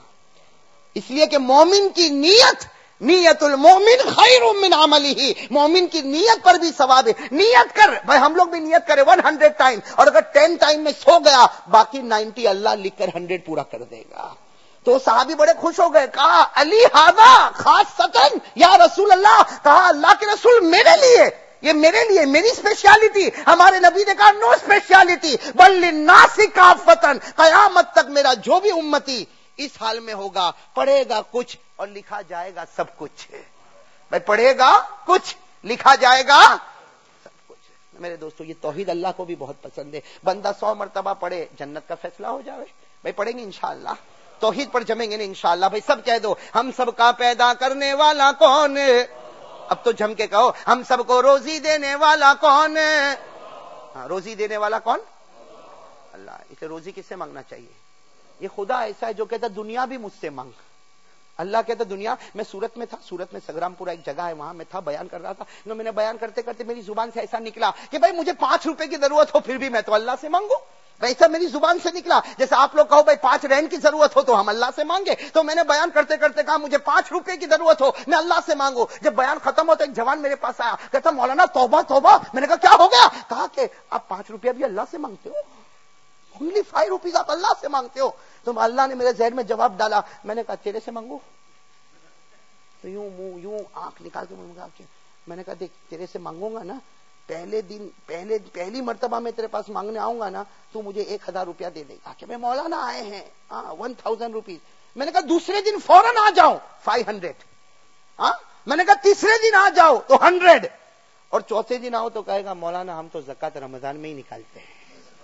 اس لیے کہ مومن کی نیت نیت المومن خیر من عملہ مومن کی نیت پر بھی ثواب ہے. نیت کر بھائی ہم لوگ بھی نیت کریں ون ہنڈریڈ ٹائم اور اگر ٹین ٹائم میں سو گیا باقی نائنٹی اللہ لکھ کر ہنڈریڈ پورا کر دے گا. تو صحابی بڑے خوش ہو گئے کہا علی ہذا خاص ستن یا رسول اللہ. کہا اللہ کے رسول میرے لیے یہ میرے لیے میری اسپیشلٹی. ہمارے نبی نے کہا نو اسپیشلٹی بل للناس کافۃ قیامت تک میرا جو بھی امتی اس حال میں ہوگا پڑھے گا کچھ اور لکھا جائے گا سب کچھ. بھائی پڑھے گا کچھ لکھا جائے گا سب کچھ. میرے دوستو یہ توحید اللہ کو بھی بہت پسند ہے. بندہ سو مرتبہ پڑھے جنت کا فیصلہ ہو جائے. بھائی پڑھیں گے انشاءاللہ توحید پر جمیں گے نا انشاءاللہ. بھائی سب کہہ دو ہم سب کا پیدا کرنے والا کون. اب تو جم کے کہو ہم سب کو روزی دینے والا کون. ہاں روزی دینے والا کون اللہ. اسے روزی کس سے مانگنا چاہیے. یہ خدا ایسا ہے جو کہتا دنیا بھی مجھ سے مانگ. اللہ کہتا دنیا. میں سورت میں تھا سورت میں سگرام پورا ایک جگہ ہے وہاں میں تھا بیان کر رہا تھا. میں نے بیان کرتے کرتے میری زبان سے ایسا نکلا کہ بھائی مجھے پانچ روپے کی ضرورت ہو پھر بھی میں تو اللہ سے مانگوں. ایسا میری زبان سے نکلا جیسے آپ لوگ کہو بھائی پانچ رین کی ضرورت ہو تو ہم اللہ سے مانگے. تو میں نے بیان کرتے کرتے کہا مجھے پانچ روپے کی ضرورت ہو میں اللہ سے مانگوں. جب بیان ختم ہو تو ایک جوان میرے پاس آیا کہتا مولانا توبہ توبہ. میں نے کہا کیا ہو گیا. کہا کہ آپ پانچ روپیہ بھی اللہ سے مانگتے ہو. اونلی فائیو روپیز آپ اللہ سے مانگتے ہو. تو اللہ نے میرے ذہن میں جواب ڈالا. میں نے کہا تیرے سے مانگو. تو یوں منہ یوں آنکھ نکال کے منہ کے میں نے کہا دیکھ تیرے سے مانگوں گا نا پہلے دن پہلے پہلی مرتبہ میں تیرے پاس مانگنے آؤں گا نا تو مجھے ایک ہزار روپیہ دے دے گا کہ میں مولانا آئے ہیں ہاں ون تھاؤزینڈ روپیز. میں نے کہا دوسرے دن فوراً آ جاؤ فائیو ہنڈریڈ. ہاں میں نے کہا تیسرے دن آ جاؤ تو ہنڈریڈ اور چوتھے دن آؤ تو کہے گا مولانا ہم تو زکات رمضان میں ہی نکالتے ہیں.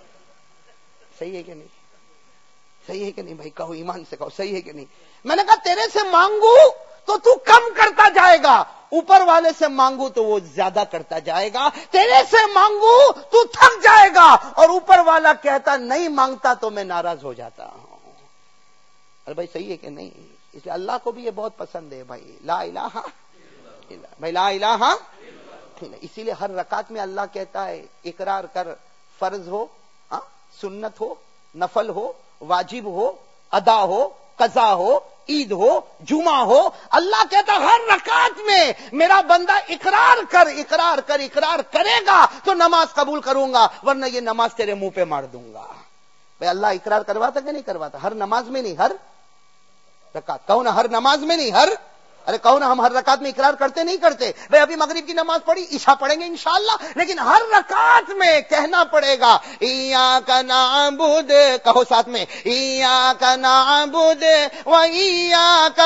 صحیح ہے کہ نہیں صحیح ہے کہ نہیں بھائی کہو ایمان سے کہو صحیح ہے کہ نہیں. میں نے کہا تیرے سے مانگو تو تو کم کرتا جائے گا اوپر والے سے مانگو تو وہ زیادہ کرتا جائے گا. تیرے سے مانگو تو تھک جائے گا اور اوپر والا کہتا نہیں مانگتا تو میں ناراض ہو جاتا ہوں. ارے بھائی صحیح ہے کہ نہیں اس لیے اللہ کو بھی یہ بہت پسند ہے بھائی، لا الہ الا بھائی لا الہ، اسی لیے ہر رکعت میں اللہ کہتا ہے اقرار کر، فرض ہو، سنت ہو، نفل ہو، واجب ہو، ادا ہو، قضا ہو، عید ہو، جمعہ ہو، اللہ کہتا ہر رکعت میں میرا بندہ اقرار کر اقرار کر اقرار کرے گا تو نماز قبول کروں گا، ورنہ یہ نماز تیرے منہ پہ مار دوں گا۔ بھائی اللہ اقرار کرواتا کہ نہیں کرواتا؟ ہر نماز میں نہیں، ہر رکعت، کہو نا ہر نماز میں نہیں، ہر، ارے کہو نا ہم ہر رکعت میں اقرار کرتے نہیں کرتے؟ بھائی ابھی مغرب کی نماز پڑھی، عشاء پڑھیں گے انشاءاللہ، لیکن ہر رکعت میں کہنا پڑے گا ایاک نعبد، کہو ساتھ میں ایاک نعبد و ایاک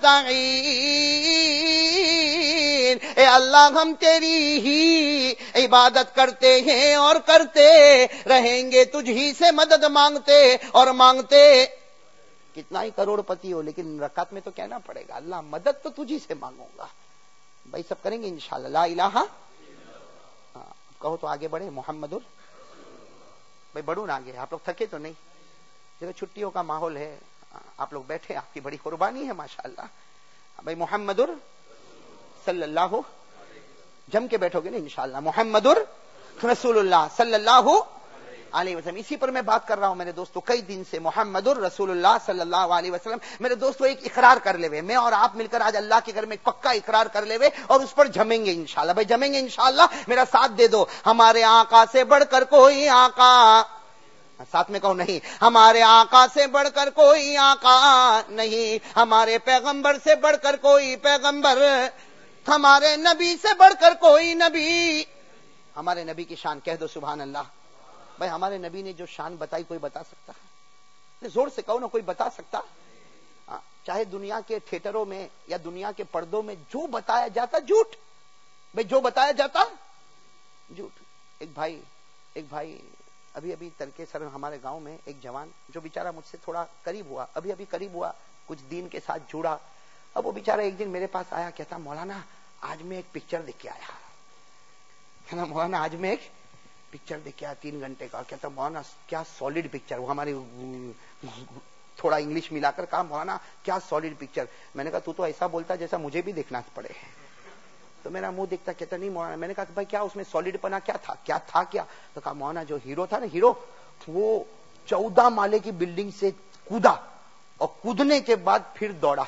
نستعین، اے اللہ ہم تیری ہی عبادت کرتے ہیں اور کرتے رہیں گے، تجھ ہی سے مدد مانگتے اور مانگتے، کتنا ہی کروڑ پتی ہو لیکن رکعت میں تو کہنا پڑے گا اللہ مدد تو تجھی سے مانگوں گا۔ بھائی سب کریں گے انشاءاللہ لا الہ، ہاں کہو تو آگے بڑھے محمد ال، بھائی بڑھوں نا آگے، آپ لوگ تھکے تو نہیں؟ دیکھو چھٹیوں کا ماحول ہے، آپ لوگ بیٹھے، آپ کی بڑی قربانی ہے ماشاءاللہ۔ بھائی محمد ال صلی اللہ، جم کے بیٹھو گے نا انشاءاللہ، محمد ال رسول اللہ صلی اللہ علیہ وسلم، اسی پر میں بات کر رہا ہوں میرے دوستو کئی دن سے، محمد الرسول اللہ صلی اللہ علیہ وسلم۔ میرے دوستو ایک اقرار کر لے وے، میں اور آپ مل کر آج اللہ کے گھر میں ایک پکا اقرار کر لے وے اور اس پر جمیں گے انشاءاللہ۔ بھائی جمیں گے انشاءاللہ، میرا ساتھ دے دو۔ ہمارے آقا سے بڑھ کر کوئی آقا، ساتھ میں کہو نہیں، ہمارے آقا سے بڑھ کر کوئی آقا نہیں، ہمارے پیغمبر سے بڑھ کر کوئی پیغمبر، ہمارے نبی سے بڑھ کر کوئی نبی۔ ہمارے نبی کی شان کہہ دو سبحان اللہ۔ بھائی ہمارے نبی نے جو شان بتائی کوئی بتا سکتا ہے؟ زور سے کہو نا، کوئی بتا سکتا؟ چاہے دنیا کے تھیٹروں میں یا دنیا کے پردوں میں جو بتایا جاتا جھوٹ، بھائی جو بتایا جاتا جھوٹ۔ ایک بھائی ایک بھائی ابھی ابھی ترکے سر ہمارے گاؤں میں ایک جوان جو بیچارہ مجھ سے تھوڑا قریب ہوا، ابھی ابھی قریب ہوا، کچھ دین کے ساتھ جڑا، اب وہ بیچارہ ایک دن میرے پاس آیا، کہتا مولانا آج میں ایک پکچر دیکھ کے آیا، کہنا مولانا آج میں ایک پکچر دیکھ کے آیا تین گھنٹے کا، کہتا مولانا کیا سالڈ پکچر، وہ ہماری تھوڑا انگلش ملا کر کہا مولانا کیا سالڈ پکچر۔ میں نے کہا تو تو ایسا بولتا جیسا مجھے بھی دیکھنا پڑے، تو میرا منہ دیکھتا کہتا نہیں مولانا۔ میں نے کہا کہ بھائی کیا اس میں سالڈ پنا کیا تھا، کیا تھا کیا؟ تو کہا مولانا جو ہیرو تھا نا، ہیرو وہ چودہ مالے کی بلڈنگ سے کودا اور کودنے کے بعد پھر دوڑا،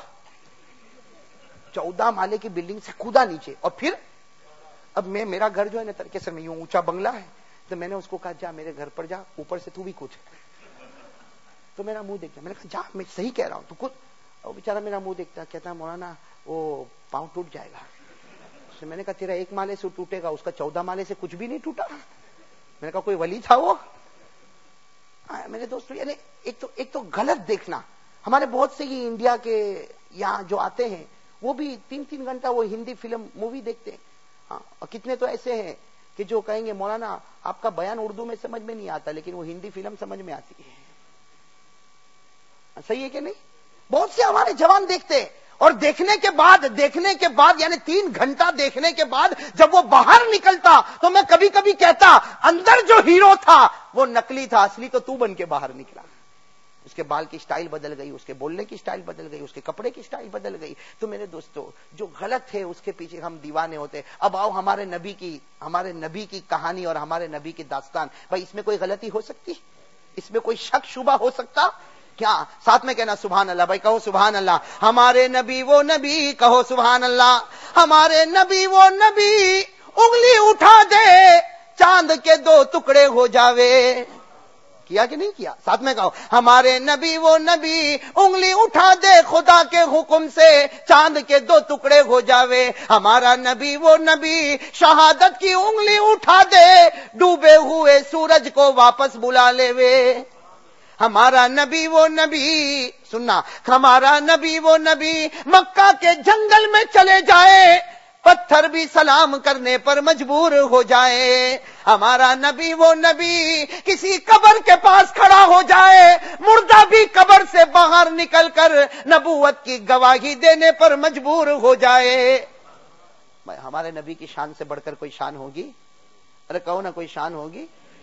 چودہ مالے کی بلڈنگ سے کودا نیچے اور پھر، اب میں میرا گھر جو ہے نا ترکے میں یوں اونچا بنگلہ ہے، تو میں نے اس کو کہا جا میرے گھر پر جا، اوپر سے تو بھی کچھ، تو میرا منہ دیکھتا، میں نے کہا جا میں صحیح کہہ رہا ہوں تو کچھ، وہ بیچارہ میرا منہ دیکھتا کہتا مولانا وہ پاؤں ٹوٹ جائے گا۔ میں نے کہا تیرا ایک مالے سے ٹوٹے گا، اس کا چودہ مالے سے کچھ بھی نہیں ٹوٹا۔ میں نے کہا کوئی ولی تھا وہ؟ میرے دوستو یعنی ایک تو ایک تو غلط دیکھنا، ہمارے بہت سے ہی انڈیا کے یہاں جو آتے ہیں وہ بھی تین تین گھنٹہ وہ ہندی فلم مووی دیکھتے ہیں، ہاں اور کتنے تو ایسے ہیں کہ جو کہیں گے مولانا آپ کا بیان اردو میں سمجھ میں نہیں آتا لیکن وہ ہندی فلم سمجھ میں آتی ہے، صحیح ہے کہ نہیں؟ بہت سے ہمارے جوان دیکھتے ہیں اور دیکھنے کے بعد دیکھنے کے بعد یعنی تین گھنٹہ دیکھنے کے بعد جب وہ باہر نکلتا تو میں کبھی کبھی کہتا اندر جو ہیرو تھا وہ نکلی تھا، اصلی تو تو بن کے باہر نکلا۔ اس کے بال کی سٹائل بدل گئی، اس کے بولنے کی سٹائل بدل گئی، اس کے کپڑے کی سٹائل بدل گئی۔ تو میرے دوستو جو غلط ہے اس کے پیچھے ہم دیوانے ہوتے۔ اب آؤ ہمارے نبی کی ہمارے نبی کی کہانی اور ہمارے نبی کی داستان، بھائی اس میں کوئی غلطی ہو سکتی؟ اس میں کوئی شک شبہ ہو سکتا کیا؟ ساتھ میں کہنا سبحان اللہ، بھائی کہو سبحان اللہ۔ ہمارے نبی وہ نبی، کہو سبحان اللہ۔ ہمارے نبی وہ نبی، انگلی اٹھا دے چاند کے دو ٹکڑے ہو جاوے، کیا کہ نہیں کیا؟ ساتھ میں کہو ہمارے نبی وہ نبی، انگلی اٹھا دے خدا کے حکم سے چاند کے دو ٹکڑے ہو جاوے۔ ہمارا نبی وہ نبی، شہادت کی انگلی اٹھا دے ڈوبے ہوئے سورج کو واپس بلا لے وے۔ ہمارا نبی وہ نبی، سننا، ہمارا نبی وہ نبی مکہ کے جنگل میں چلے جائے پتھر بھی سلام کرنے پر مجبور ہو جائے۔ ہمارا نبی وہ نبی کسی قبر کے پاس کھڑا ہو جائے، مردہ بھی قبر سے باہر نکل کر نبوت کی گواہی دینے پر مجبور ہو جائے۔ ہمارے نبی کی شان سے بڑھ کر کوئی شان ہوگی؟ ارے کہو نا کوئی شان ہوگی؟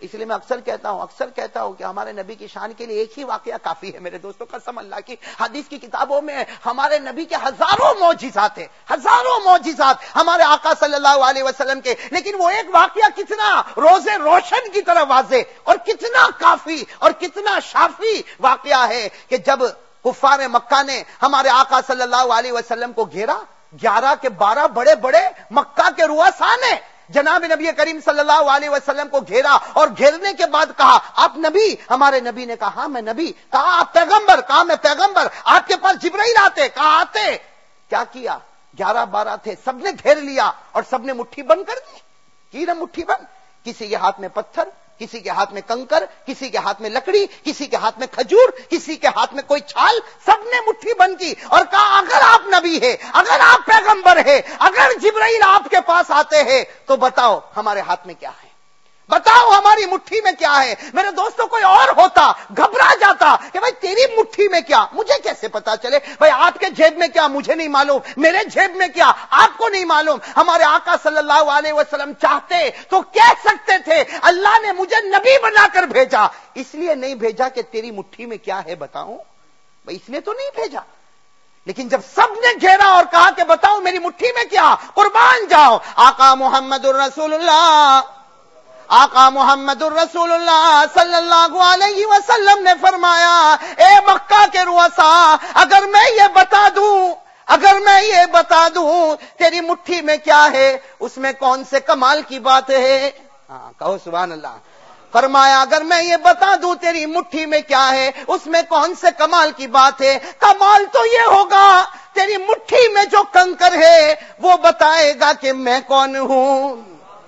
اس لیے میں اکثر کہتا ہوں اکثر کہتا ہوں کہ ہمارے نبی کی شان کے لیے ایک ہی واقعہ کافی ہے میرے دوستوں. قسم اللہ کی, حدیث کی کتابوں میں ہمارے نبی کے ہزاروں معجزات ہیں, ہزاروں معجزات ہمارے آقا صلی اللہ علیہ وسلم کے, لیکن وہ ایک واقعہ کتنا روزے روشن کی طرح واضح اور کتنا کافی اور کتنا شافی واقعہ ہے کہ جب کفار مکہ نے ہمارے آقا صلی اللہ علیہ وسلم کو گھیرا, گیارہ کے بارہ بڑے بڑے مکہ کے رؤساء نے جناب نبی کریم صلی اللہ علیہ وسلم کو گھیرا, اور گھیرنے کے بعد کہا آپ نبی؟ ہمارے نبی نے کہا ہاں میں نبی. کہا آپ پیغمبر؟ کہا میں پیغمبر. آپ کے پاس جبرائیل آتے؟ کہا آتے. کیا کیا؟ گیارہ بارہ تھے, سب نے گھیر لیا اور سب نے مٹھی بند کر دی. کی نا مٹھی بند, کسی کے ہاتھ میں پتھر, کسی کے ہاتھ میں کنکر, کسی کے ہاتھ میں لکڑی, کسی کے ہاتھ میں کھجور, کسی کے ہاتھ میں کوئی چھال, سب نے مٹھی بند کی اور کہا اگر آپ نبی ہے, اگر آپ پیغمبر ہے, اگر جبرائیل آپ کے پاس آتے ہیں تو بتاؤ ہمارے ہاتھ میں کیا ہے, بتاؤ ہماری مٹھی میں کیا ہے. میرے دوستوں کوئی اور ہوتا گھبرا جاتا کہ بھائی تیری مٹھی میں کیا, مجھے کیسے پتا چلے؟ بھائی آپ کے جیب میں کیا مجھے نہیں معلوم, میرے جیب میں کیا آپ کو نہیں معلوم. ہمارے آقا صلی اللہ علیہ وسلم چاہتے تو کہہ سکتے تھے اللہ نے مجھے نبی بنا کر بھیجا, اس لیے نہیں بھیجا کہ تیری مٹھی میں کیا ہے بتاؤں, بھائی اس لیے تو نہیں بھیجا. لیکن جب سب نے گھیرا اور کہا کہ بتاؤ میری مٹھی میں کیا, قربان جاؤ. آقا محمد الرسول اللہ آقا محمد الرسول اللہ صلی اللہ علیہ وسلم نے فرمایا اے مکہ کے رؤساء, اگر میں یہ بتا دوں اگر میں یہ بتا دوں تیری مٹھی میں کیا ہے, اس میں کون سے کمال کی بات ہے؟ ہاں کہو سبحان اللہ. فرمایا اگر میں یہ بتا دوں تیری مٹھی میں کیا ہے, اس میں کون سے کمال کی بات ہے, کمال تو یہ ہوگا تیری مٹھی میں جو کنکر ہے وہ بتائے گا کہ میں کون ہوں.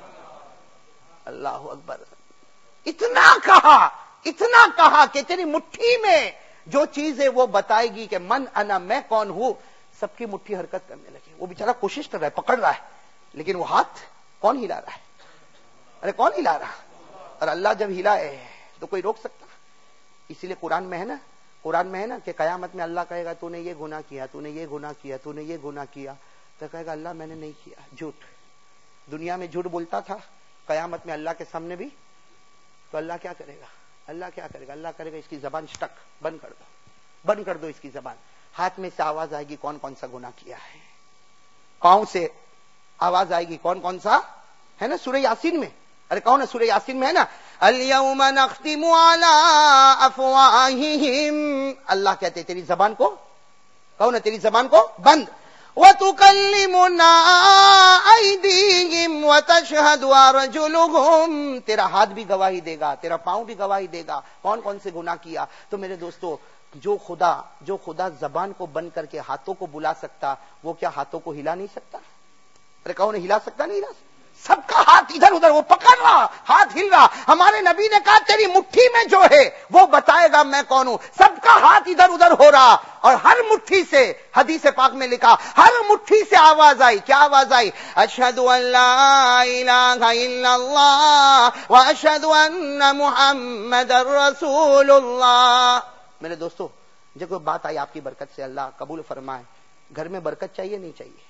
اللہ اکبر. اتنا کہا اتنا کہا کہ تیری مٹھی میں جو چیز ہے وہ بتائے گی کہ من انا, میں کون ہوں. سب کی مٹھی حرکت کرنے لگی. وہ بیچارہ کوشش کر رہا ہے, پکڑ رہا ہے, لیکن وہ ہاتھ کون ہلا رہا ہے؟ ارے کون ہلا رہا؟ اور اللہ جب ہلائے تو کوئی روک سکتا؟ اسی لیے قرآن میں ہے نا قرآن میں ہے نا کہ قیامت میں اللہ کہے گا تو نے یہ گناہ کیا, تو نے یہ گناہ کیا, تو نے یہ گناہ کیا, تو کہے گا اللہ میں نے نہیں کیا. جھوٹ. دنیا میں جھوٹ بولتا تھا, قیامت میں اللہ کے سامنے بھی, تو اللہ کیا کرے گا؟ اللہ کیا کرے گا؟ اللہ کرے گا اس کی زبان سٹک, بند کر دو, بند کر دو اس کی زبان. ہاتھ میں سے آواز آئے گی کون کون سا گناہ کیا ہے, پاؤں سے آواز آئے گی کون کون سا ہے نا سورہ یاسین میں. ارے کون ہے سورہ یاسین میں ہے نا الیوم نختم علی افواہہم, اللہ کہتے تیری زبان کو, کون ہے تیری زبان کو بند. وَتُكَلِّمُنَا أَيْدِيهِمْ وَتَشْهَدُ أَرْجُلُهُمْ, تیرا ہاتھ بھی گواہی دے گا, تیرا پاؤں بھی گواہی دے گا کون کون سے گناہ کیا. تو میرے دوستو جو خدا جو خدا زبان کو بند کر کے ہاتھوں کو بلا سکتا, وہ کیا ہاتھوں کو ہلا نہیں سکتا؟ ارے کون ہلا سکتا؟ نہیں ہلا سکتا. سب کا ہاتھ ادھر ادھر, وہ پکڑ رہا, ہاتھ ہل رہا. ہمارے نبی نے کہا تیری مٹھی میں جو ہے وہ بتائے گا میں کون ہوں. سب کا ہاتھ ادھر ادھر ہو رہا, اور ہر مٹھی سے, حدیث پاک میں لکھا, ہر مٹھی سے آواز آئی. کیا آواز آئی؟ اشہد ان لا الہ الا اللہ واشہد ان محمد رسول اللہ. میرے دوستو جب کوئی بات آئی آپ کی برکت سے, اللہ قبول فرمائے. گھر میں برکت چاہیے نہیں چاہیے؟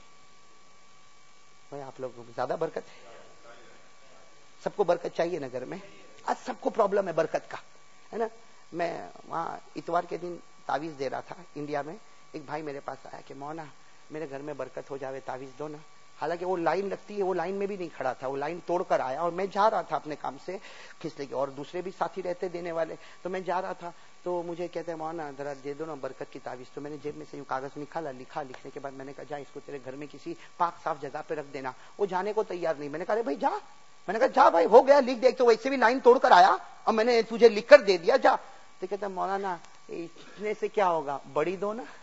آپ لوگ زیادہ برکت ہے, سب کو برکت چاہیے نا گھر میں. آج سب کو پرابلم ہے برکت کا, ہے نا. میں وہاں اتوار کے دن تعویذ دے رہا تھا انڈیا میں, ایک بھائی میرے پاس آیا کہ مولانا میرے گھر میں برکت ہو جاوے, تعویذ دو نا. حالانکہ وہ لائن لگتی ہے, وہ لائن میں بھی نہیں کھڑا تھا, وہ لائن توڑ کر آیا, اور میں جا رہا تھا اپنے کام سے کھس لے کے, اور دوسرے بھی ساتھی رہتے دینے والے, تو میں جا رہا تھا. تو مجھے کہتے ہیں مولانا ذرا دے دو نا برکت کی تعویذ. تو میں نے جیب میں سے یوں کاغذ نکالا, لکھا, لکھنے کے بعد میں نے کہا جا اس کو تیرے گھر میں کسی پاک صاف جگہ پہ رکھ دینا. وہ جانے کو تیار نہیں. میں نے کہا بھائی جا, میں نے کہا جا بھائی ہو گیا, لکھ دے. تو ویسے بھی لائن توڑ کر آیا اور میں نے تجھے لکھ کر دے دیا, جا. تو کہتا مولانا اتنے سے کیا ہوگا, بڑی دو نا.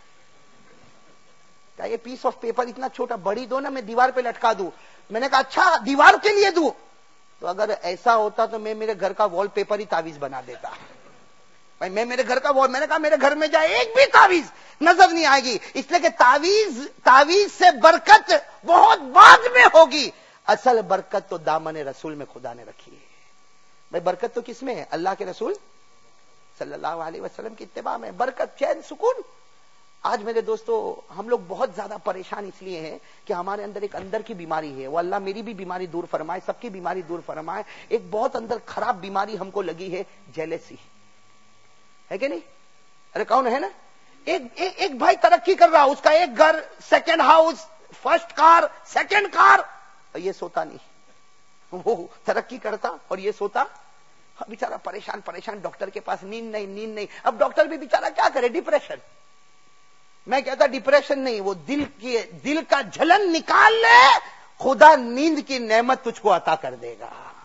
یہ پیس آف پیپر اتنا چھوٹا, بڑی دو نا, میں دیوار پہ لٹکا دوں. میں نے کہا اچھا دیوار کے لیے دوں. تو اگر ایسا ہوتا تو میں میرے گھر کا وال پیپر ہی تعویذ بنا دیتا. بھائی میں میرے گھر کا وال, میں نے کہا میرے گھر میں جائے ایک بھی تعویذ نظر نہیں آئے گی, اس لیے کہ تعویذ تعویذ سے برکت بہت بعد میں ہوگی. اصل برکت تو دامن رسول میں خدا نے رکھی ہے. بھائی برکت تو کس میں ہے؟ اللہ کے رسول صلی اللہ علیہ وسلم کی اتباع میں. برکت چین سکون آج میرے دوستو ہم لوگ بہت زیادہ پریشان اس لیے ہیں کہ ہمارے اندر ایک اندر کی بیماری ہے. وہ اللہ میری بھی بیماری دور فرمائے, سب کی بیماری دور فرمائے. ایک بہت اندر خراب بیماری ہم کو لگی ہے, جیلسی ہے کہ نہیں؟ ارے کون ہے نا, ایک ایک, ایک بھائی ترقی کر رہا, اس کا ایک گھر, second house, first car, second car, اور یہ سوتا نہیں. وہ ترقی کرتا اور یہ سوتا, بیچارہ پریشان پریشان, ڈاکٹر کے پاس نیند نہیں نیند نہیں. اب ڈاکٹر بھی بیچارہ کیا کرے, ڈپریشن. میں کہتا ڈپریشن نہیں, وہ دل کی دل کا جھلن نکال لے, خدا نیند کی نعمت تجھ کو عطا کر دے گا.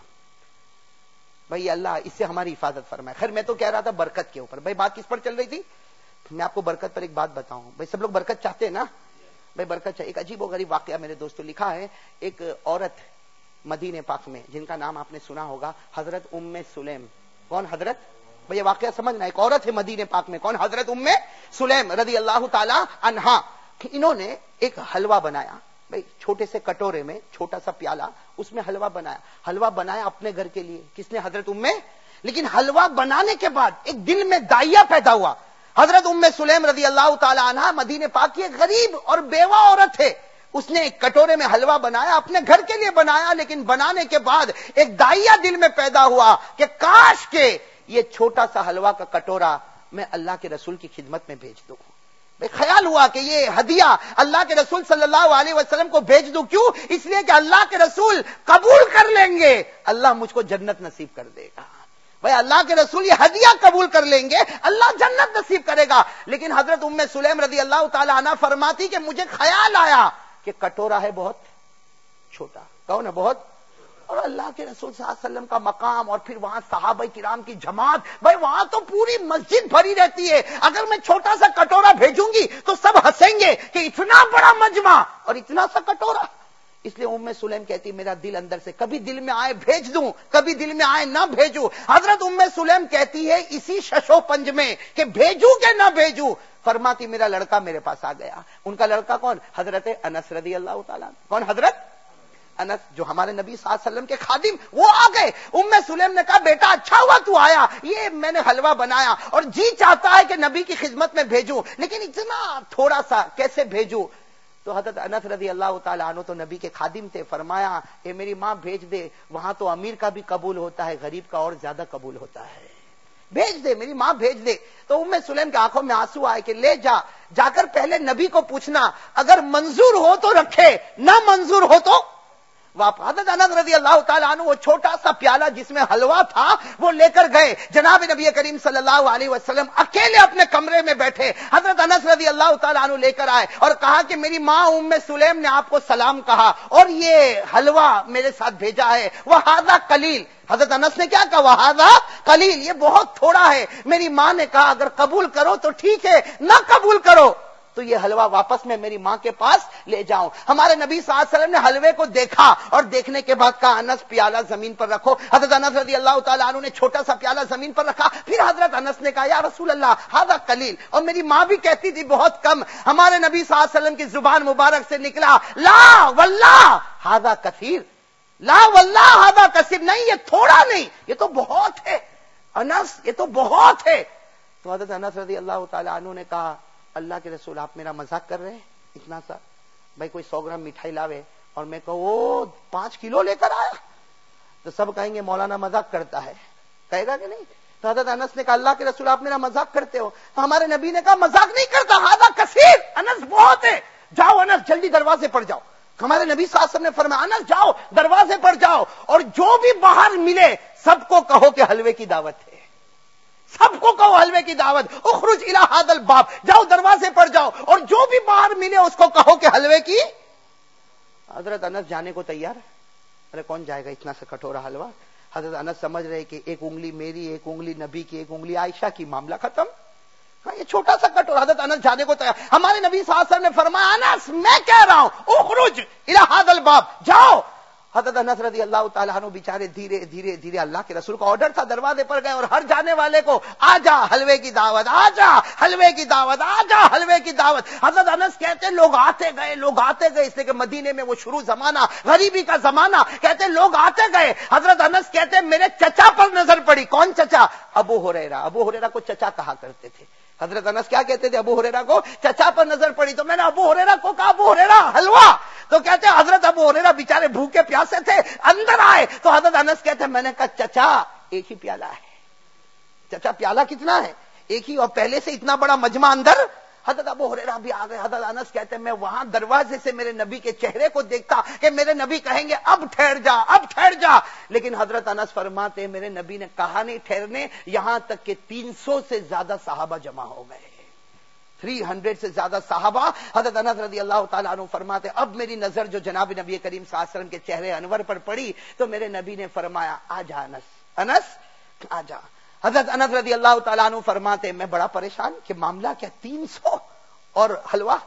بھائی اللہ اس سے ہماری حفاظت فرمائے. خیر میں تو کہہ رہا تھا برکت کے اوپر. بھائی بات کس پر چل رہی تھی؟ میں آپ کو برکت پر ایک بات بتاؤں. بھائی سب لوگ برکت چاہتے ہیں نا؟ بھائی برکت چاہیے. ایک عجیب و غریب واقعہ میرے دوستوں لکھا ہے. ایک عورت مدینے پاک میں, جن کا نام آپ نے سنا ہوگا, حضرت ام سلیم. کون حضرت؟ بھئی یہ واقعہ سمجھنا, ایک عورت ہے مدینے پاک میں. کون؟ حضرت ام سلیم رضی اللہ تعالی عنہا. انہوں نے ایک حلوہ بنایا, بھئی چھوٹے سے کٹورے میں, چھوٹا سا پیالہ, اس میں حلوہ بنایا. حلوہ بنایا اپنے گھر کے لیے. کس نے؟ حضرت ام. لیکن حلوہ بنانے کے بعد ایک دل میں دائیا پیدا ہوا. حضرت ام سلیم رضی اللہ تعالی عنہا مدینے پاک کی ایک غریب اور بیوہ عورت ہے. اس نے ایک کٹورے میں حلوہ بنایا, اپنے گھر کے لیے بنایا, لیکن بنانے کے بعد ایک دائیا دل میں پیدا ہوا کہ کاش کے یہ چھوٹا سا حلوہ کا کٹورا میں اللہ کے رسول کی خدمت میں بھیج دوں. خیال ہوا کہ یہ ہدیہ اللہ کے رسول صلی اللہ علیہ وسلم کو بھیج دوں. کیوں؟ اس لیے کہ اللہ کے رسول قبول کر لیں گے, اللہ مجھ کو جنت نصیب کر دے گا. بھائی اللہ کے رسول یہ ہدیہ قبول کر لیں گے, اللہ جنت نصیب کرے گا. لیکن حضرت ام سلیم رضی اللہ تعالی عنہ فرماتی کہ مجھے خیال آیا کہ کٹورا ہے بہت چھوٹا. کون ہے بہت؟ اور اللہ کے رسول صلی اللہ علیہ وسلم کا مقام, اور پھر وہاں صحابہ کرام کی جماعت, بھائی وہاں تو پوری مسجد بھری رہتی ہے. اگر میں چھوٹا سا کٹورا بھیجوں گی تو سب ہنسیں گے کہ اتنا بڑا مجمع اور اتنا سا کٹورا. اس لیے ام سلیم کہتی میرا دل اندر سے کبھی دل میں آئے بھیج دوں, کبھی دل میں آئے نہ بھیجوں. حضرت ام سلیم کہتی ہے اسی ششو پنج میں کہ بھیجوں کہ نہ بھیجوں, فرماتی میرا لڑکا میرے پاس آ گیا. ان کا لڑکا کون؟ حضرت انس رضی اللہ تعالیٰ. کون؟ حضرت انس, جو ہمارے نبی صلی اللہ علیہ وسلم کے خادم. وہ آ گئے. ام سلیم نے کہا بیٹا اچھا ہوا تو آیا, یہ میں نے حلوہ بنایا اور جی چاہتا ہے کہ نبی کی خدمت میں بھیجوں, لیکن اتنا تھوڑا سا کیسے بھیجوں؟ تو حضرت انس رضی اللہ تعالیٰ عنہ تو نبی کے خادم تھے. فرمایا اے میری ماں بھیج دے, وہاں تو امیر کا بھی قبول ہوتا ہے, غریب کا اور زیادہ قبول ہوتا ہے, بھیج دے میری ماں بھیج دے. تو ام سلیم کی آنکھوں میں آنسو آئے کہ لے جا, جا کر پہلے نبی کو پوچھنا, اگر منظور ہو تو رکھے, نہ منظور ہو تو واپس. حضرت انس رضی اللہ تعالیٰ عنہ وہ چھوٹا سا پیالہ جس میں حلوہ تھا وہ لے کر گئے. جناب نبی کریم صلی اللہ علیہ وسلم اکیلے اپنے کمرے میں بیٹھے. حضرت انس رضی اللہ تعالیٰ عنہ لے کر آئے اور کہا کہ میری ماں ام سلیم نے آپ کو سلام کہا اور یہ حلوہ میرے ساتھ بھیجا ہے, وہذا قلیل. حضرت انس نے کیا کہا؟ وہذا قلیل, یہ بہت تھوڑا ہے. میری ماں نے کہا اگر قبول کرو تو ٹھیک ہے, نہ قبول کرو تو یہ حلوہ واپس میں میری ماں کے پاس لے جاؤں. ہمارے نبی صلی اللہ علیہ وسلم نے حلوے کو دیکھا اور دیکھنے کے بعد کہا انس پیالہ زمین پر رکھو. حضرت انس رضی اللہ تعالیٰ عنہ نے چھوٹا سا پیالہ زمین پر رکھا. پھر حضرت انس نے کہا یا رسول اللہ ھذا قلیل, اور میری ماں بھی کہتی تھی بہت کم. ہمارے نبی صلی اللہ علیہ وسلم کی زبان مبارک سے نکلا لا واللہ ھذا کثیر, لا واللہ ھذا کثیر, نہیں یہ تھوڑا نہیں, یہ تو بہت ہے انس, یہ تو بہت ہے. تو حضرت انس رضی اللہ تعالیٰ عنہ نے کہا اللہ کے رسول آپ میرا مذاق کر رہے ہیں, اتنا سا. بھائی کوئی سو گرام مٹھائی لاوے اور میں کہوں وہ پانچ کلو لے کر آیا تو سب کہیں گے مولانا مذاق کرتا ہے, کہے گا کہ نہیں؟ تو حضرت انس نے کہا اللہ کے رسول آپ میرا مذاق کرتے ہو. تو ہمارے نبی نے کہا مذاق نہیں کرتا, ھذا کثیر, انس بہت ہے, جاؤ انس جلدی دروازے پر جاؤ. ہمارے نبی صلی اللہ علیہ وسلم نے فرمایا انس جاؤ دروازے پر جاؤ اور جو بھی باہر ملے سب کو کہو کہ حلوے کی دعوت ہے, سب کو کہو حلوے کی دعوت. اخرج الی ھذا الباب, جاؤ دروازے پر جاؤ اور جو بھی باہر ملے اس کو کہو کہ حلوے کی. حضرت انس جانے کو تیار. ارے کون جائے گا اتنا سا کٹورا حلوہ؟ حضرت انس سمجھ رہے کہ ایک انگلی میری, ایک انگلی نبی کی, ایک انگلی عائشہ کی, معاملہ ختم. ہاں یہ چھوٹا سا کٹورا. حضرت انس جانے کو تیار. ہمارے نبی صلی اللہ علیہ وسلم نے فرمایا انس میں کہہ رہا ہوں اخرج الی ھذا الباب, جاؤ. حضرت انس رضی اللہ تعالیٰ عنہ بیچارے دھیرے دھیرے دھیرے, اللہ کے رسول کا آرڈر تھا, دروازے پر گئے اور ہر جانے والے کو آ جا حلوے کی دعوت, آ جا حلوے کی دعوت, آ جا حلوے کی دعوت. حضرت انس کہتے لوگ آتے گئے, لوگ آتے گئے, اس لیے کہ مدینے میں وہ شروع زمانہ غریبی کا زمانہ, کہتے لوگ آتے گئے. حضرت انس کہتے میرے چچا پر نظر پڑی. کون چچا؟ ابو ہریرہ. ابو ہریرہ کو چچا کہا کرتے تھے. حضرت انس کیا کہتے تھے ابو ہریرہ کو؟ چچا پر نظر پڑی تو میں نے ابو ہریرہ کو کہا ابو ہریرہ حلوہ، تو کہتے حضرت ابو ہریرہ بیچارے بھوکے پیاسے تھے، اندر آئے تو حضرت انس کہتے میں نے کہا چچا ایک ہی پیالہ ہے، چچا پیالہ کتنا ہے؟ ایک ہی، اور پہلے سے اتنا بڑا مجمع اندر۔ حضرت ابو ہریرہ بھی آ گئے۔ حضرت انس کہتے ہیں میں وہاں دروازے سے میرے نبی کے چہرے کو دیکھتا کہ میرے نبی کہیں گے اب ٹھہر جا اب ٹھہر جا، لیکن حضرت انس فرماتے ہیں میرے نبی نے کہا نہیں ٹھہرنے، یہاں تک کہ تین سو سے زیادہ صحابہ جمع ہو گئے، تھری ہنڈریڈ سے زیادہ صحابہ۔ حضرت انس رضی اللہ تعالیٰ عنہ فرماتے اب میری نظر جو جناب نبی کریم صلی اللہ علیہ وسلم کے چہرے انور پر پڑی تو میرے نبی نے فرمایا آ جا انس، انس آ جا۔ حضرت انس رضی اللہ تعالیٰ عنہ فرماتے میں بڑا پریشان کہ معاملہ کیا، تین سو اور حلوہ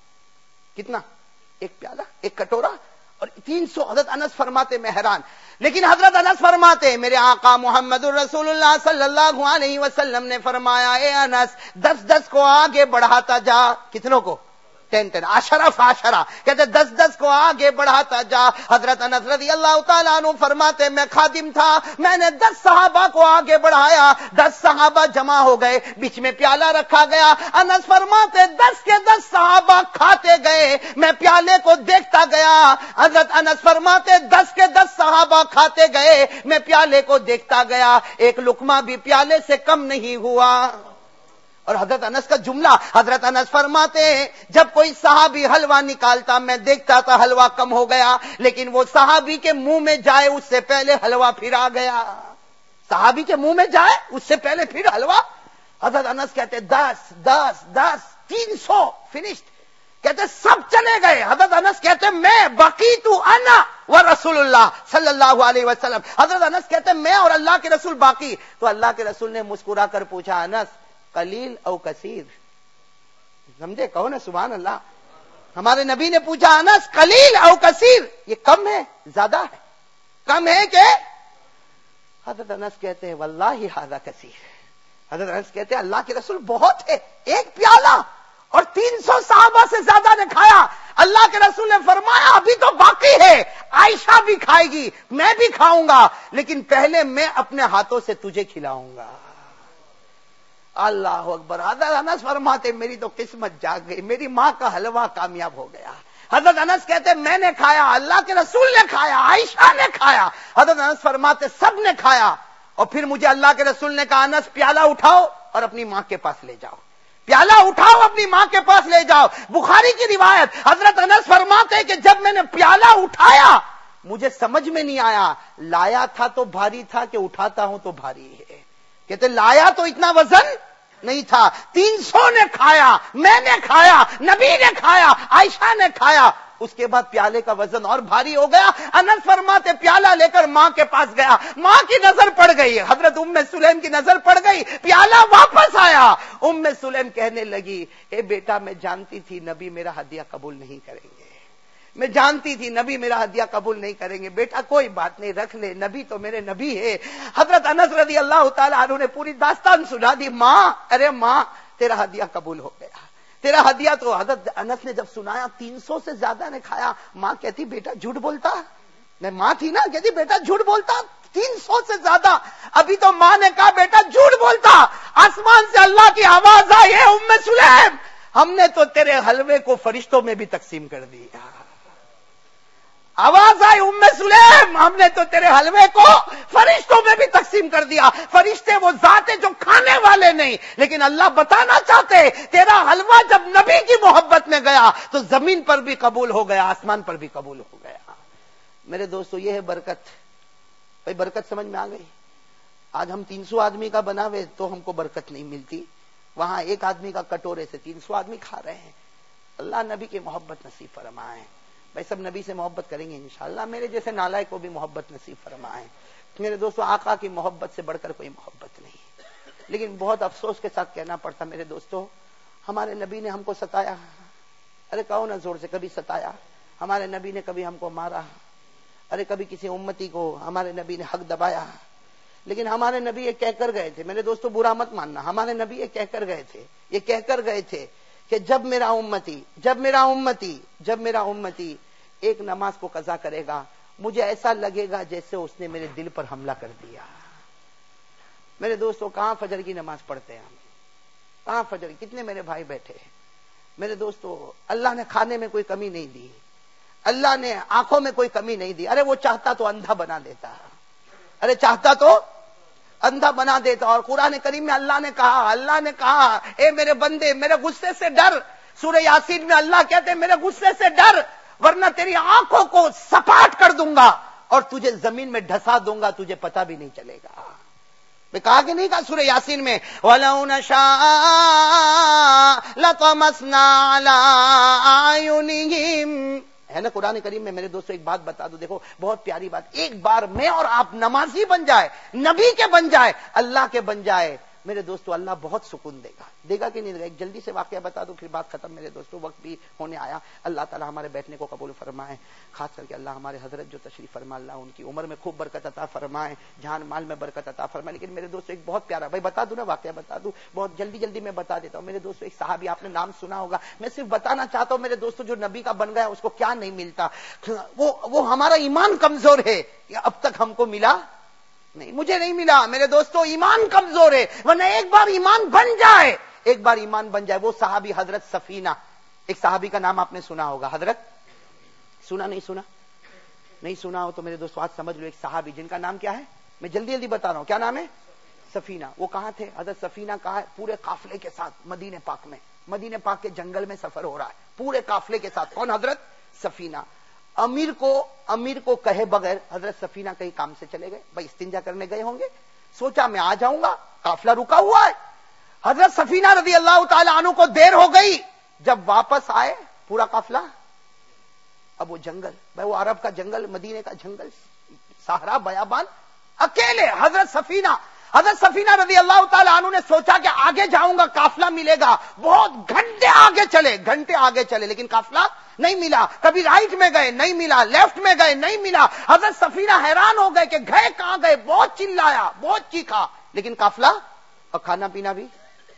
کتنا، ایک پیالہ ایک کٹورا اور تین سو۔ حضرت انس فرماتے میں حیران، لیکن حضرت انس فرماتے میرے آقا محمد الرسول اللہ صلی اللہ علیہ وسلم نے فرمایا اے انس دس دس کو آگے بڑھاتا جا، کتنوں کو؟ ٹین ٹین، عشرہ فعشرہ، کہتے دس دس کو آگے بڑھاتا جا۔ حضرت انس رضی اللہ تعالیٰ عنہ فرماتے میں خادم تھا، میں نے دس صحابہ کو آگے بڑھایا، دس صحابہ جمع ہو گئے، بیچ میں پیالہ رکھا گیا۔ انس فرماتے دس کے دس صحابہ کھاتے گئے، میں پیالے کو دیکھتا گیا۔ حضرت انس فرماتے دس کے دس صحابہ کھاتے گئے، میں پیالے کو دیکھتا گیا، ایک لقمہ بھی پیالے سے کم نہیں ہوا۔ اور حضرت انس کا جملہ، حضرت انس فرماتے ہیں جب کوئی صحابی حلوہ نکالتا میں دیکھتا تھا حلوہ کم ہو گیا، لیکن وہ صحابی کے منہ میں جائے اس سے پہلے حلوہ پھر آ گیا، صحابی کے منہ میں جائے اس سے پہلے پھر حلوہ۔ حضرت انس کہتے دس دس دس تین سو فنشڈ، کہتے سب چلے گئے۔ حضرت انس کہتے میں بقیت انا ورسول اللہ صلی اللہ علیہ وسلم، حضرت انس کہتے میں اور اللہ کے رسول باقی۔ تو اللہ کے رسول نے مسکرا کر پوچھا انس قلیل او کثیر، سمجھے؟ کہو نا سبحان اللہ۔ ہمارے نبی نے پوچھا انس قلیل او کثیر، یہ کم ہے زیادہ ہے، کم ہے کہ؟ حضرت انس کہتے ہیں واللہ ھذا کثیر، حضرت انس کہتے ہیں اللہ کے رسول بہت ہے، ایک پیالہ اور تین سو صحابہ سے زیادہ نے کھایا۔ اللہ کے رسول نے فرمایا ابھی تو باقی ہے، عائشہ بھی کھائے گی، میں بھی کھاؤں گا، لیکن پہلے میں اپنے ہاتھوں سے تجھے کھلاؤں گا۔ اللہ اکبر۔ حضرت انس فرماتے میری تو قسمت جاگ گئی، میری ماں کا حلوہ کامیاب ہو گیا۔ حضرت انس کہتے میں نے کھایا، اللہ کے رسول نے کھایا، عائشہ نے کھایا۔ حضرت انس فرماتے سب نے کھایا، اور پھر مجھے اللہ کے رسول نے کہا انس پیالہ اٹھاؤ اور اپنی ماں کے پاس لے جاؤ، پیالہ اٹھاؤ اپنی ماں کے پاس لے جاؤ۔ بخاری کی روایت، حضرت انس فرماتے کہ جب میں نے پیالہ اٹھایا مجھے سمجھ میں نہیں آیا لایا تھا تو بھاری تھا کہ اٹھاتا ہوں تو بھاری ہے، کہتے لایا تو اتنا وزن نہیں تھا، تین سو نے کھایا، میں نے کھایا، نبی نے کھایا، عائشہ نے کھایا، اس کے بعد پیالے کا وزن اور بھاری ہو گیا۔ انس فرماتے پیالہ لے کر ماں کے پاس گیا، ماں کی نظر پڑ گئی، حضرت ام سلیم کی نظر پڑ گئی، پیالہ واپس آیا۔ ام سلیم کہنے لگی اے بیٹا میں جانتی تھی نبی میرا ہدیہ قبول نہیں کریں گے، میں جانتی تھی نبی میرا ہدیہ قبول نہیں کریں گے، بیٹا کوئی بات نہیں رکھ لے، نبی تو میرے نبی ہے۔ حضرت انس رضی اللہ تعالیٰ عنہ نے پوری داستان سنا دی، ماں ارے ماں تیرا ہدیہ قبول ہو گیا، تیرا ہدیہ۔ تو حضرت انس نے جب سنایا تین سو سے زیادہ نے کھایا، ماں کہتی بیٹا جھوٹ بولتا، میں ماں تھی نا، کہتی بیٹا جھوٹ بولتا، تین سو سے زیادہ۔ ابھی تو ماں نے کہا بیٹا جھوٹ بولتا، آسمان سے اللہ کی آواز آئی ہے ام سلیم ہم نے تو تیرے حلوے کو فرشتوں میں بھی تقسیم کر دیا، آواز آئی ام سلیم ہم نے تو تیرے حلوے کو فرشتوں میں بھی تقسیم کر دیا۔ فرشتے وہ ذات ہے جو کھانے والے نہیں، لیکن اللہ بتانا چاہتے تیرا حلوہ جب نبی کی محبت میں گیا تو زمین پر بھی قبول ہو گیا، آسمان پر بھی قبول ہو گیا۔ میرے دوستو یہ ہے برکت، بھائی برکت سمجھ میں آ گئی؟ آج ہم تین سو آدمی کا بناوے تو ہم کو برکت نہیں ملتی، وہاں ایک آدمی کا کٹورے سے تین سو آدمی کھا رہے ہیں۔ اللہ نبی کی محبت نصیب فرمائے، بھائی سب نبی سے محبت کریں گے انشاءاللہ، میرے جیسے نالائق کو بھی محبت نصیب فرمائے۔ میرے دوستو آقا کی محبت سے بڑھ کر کوئی محبت نہیں، لیکن بہت افسوس کے ساتھ کہنا پڑتا میرے دوستو ہمارے نبی نے ہم کو ستایا، ارے کہو نا زور سے، کبھی ستایا؟ ہمارے نبی نے کبھی ہم کو مارا؟ ارے کبھی کسی امتی کو ہمارے نبی نے حق دبایا؟ لیکن ہمارے نبی یہ کہہ کر گئے تھے، میرے دوستو برا مت ماننا، ہمارے نبی یہ کہہ کر گئے تھے، یہ کہہ کر گئے تھے کہ جب میرا امتی جب میرا امتی جب میرا امتی ایک نماز کو قضا کرے گا مجھے ایسا لگے گا جیسے اس نے میرے دل پر حملہ کر دیا۔ میرے دوستو کہاں فجر کی نماز پڑھتے ہیں ہم؟ کہاں فجر؟ کتنے میرے بھائی بیٹھے ہیں میرے دوستو، اللہ نے کھانے میں کوئی کمی نہیں دی، اللہ نے آنکھوں میں کوئی کمی نہیں دی. ارے وہ چاہتا تو اندھا بنا دیتا، ارے چاہتا تو اندھا بنا دیتا. اور قرآن کریم میں اللہ نے کہا اللہ نے کہا اے میرے بندے میرے غصے سے ڈر. سورہ یاسین میں اللہ کہتے ہیں میرے غصے سے ڈر، ورنہ تیری آنکھوں کو سپاٹ کر دوں گا اور تجھے زمین میں ڈھسا دوں گا، تجھے پتہ بھی نہیں چلے گا. میں کہا کہ نہیں کہا سورہ یاسین میں وَلَوْ نَشَاءَ لَطَمَسْنَا عَلَىٰ أَعْيُنِهِمْ، ہے نا قرآن کریم میں. میرے دوستو ایک بات بتا دو، دیکھو بہت پیاری بات. ایک بار میں اور آپ نمازی بن جائے، نبی کے بن جائے، اللہ کے بن جائے، میرے دوستو اللہ بہت سکون دے گا. دے گا کہ نہیں دے گا؟ ایک جلدی سے واقعہ بتا دو پھر بات ختم. میرے دوستو وقت بھی ہونے آیا. اللہ تعالیٰ ہمارے بیٹھنے کو قبول فرمائے. خاص کر کے اللہ ہمارے حضرت جو تشریف فرما، اللہ ان کی عمر میں خوب برکت عطا فرمائے، جان مال میں برکت عطا فرمائے. لیکن میرے دوستو ایک بہت پیارا بھائی بتا دوں نا واقعہ بتا دوں، بہت جلدی جلدی میں بتا دیتا ہوں. میرے دوستو ایک صحابی، آپ نے نام سنا ہوگا، میں صرف بتانا چاہتا ہوں میرے دوستو، جو نبی کا بن گیا اس کو کیا نہیں ملتا. وہ وہ ہمارا ایمان کمزور ہے، اب تک ہم کو ملا نہیں، مجھے نہیں ملا. میرے دوستو ایمان کمزور ہے، ورنہ ایک بار ایمان بن جائے، ایک بار ایمان بن جائے. وہ صحابی حضرت سفینہ، ایک صحابی کا نام آپ نے سنا ہوگا. حضرت سنا نہیں سنا نہیں سنا ہو تو میرے دوستو آج سمجھ لو. ایک صحابی جن کا نام کیا ہے، میں جلدی جلدی بتا رہا ہوں، کیا نام ہے؟ سفینہ. وہ کہاں تھے حضرت سفینہ؟ کہاں ہے؟ پورے قافلے کے ساتھ مدینے پاک میں، مدینے پاک کے جنگل میں سفر ہو رہا ہے پورے قافلے کے ساتھ. کون؟ حضرت سفینہ. امیر کو امیر کو کہے بغیر حضرت سفینہ کہیں کام سے چلے گئے. بھائی استنجا کرنے گئے ہوں گے، سوچا میں آ جاؤں گا، قافلہ رکا ہوا ہے. حضرت سفینہ رضی اللہ تعالی عنہ کو دیر ہو گئی. جب واپس آئے پورا قافلہ، اب وہ جنگل، بھائی وہ عرب کا جنگل، مدینے کا جنگل، صحرا بیابان، اکیلے حضرت سفینہ. حضرت سفینہ رضی اللہ تعالی عنہ نے سوچا کہ آگے جاؤں گا قافلہ ملے گا. بہت گھنٹے آگے چلے گھنٹے آگے چلے لیکن قافلہ نہیں ملا. کبھی رائٹ میں گئے نہیں ملا، لیفٹ میں گئے نہیں ملا. حضرت سفینہ حیران ہو گئے کہ گئے کہاں گئے. بہت چلایا، بہت چیخا، لیکن قافلہ، اور کھانا پینا بھی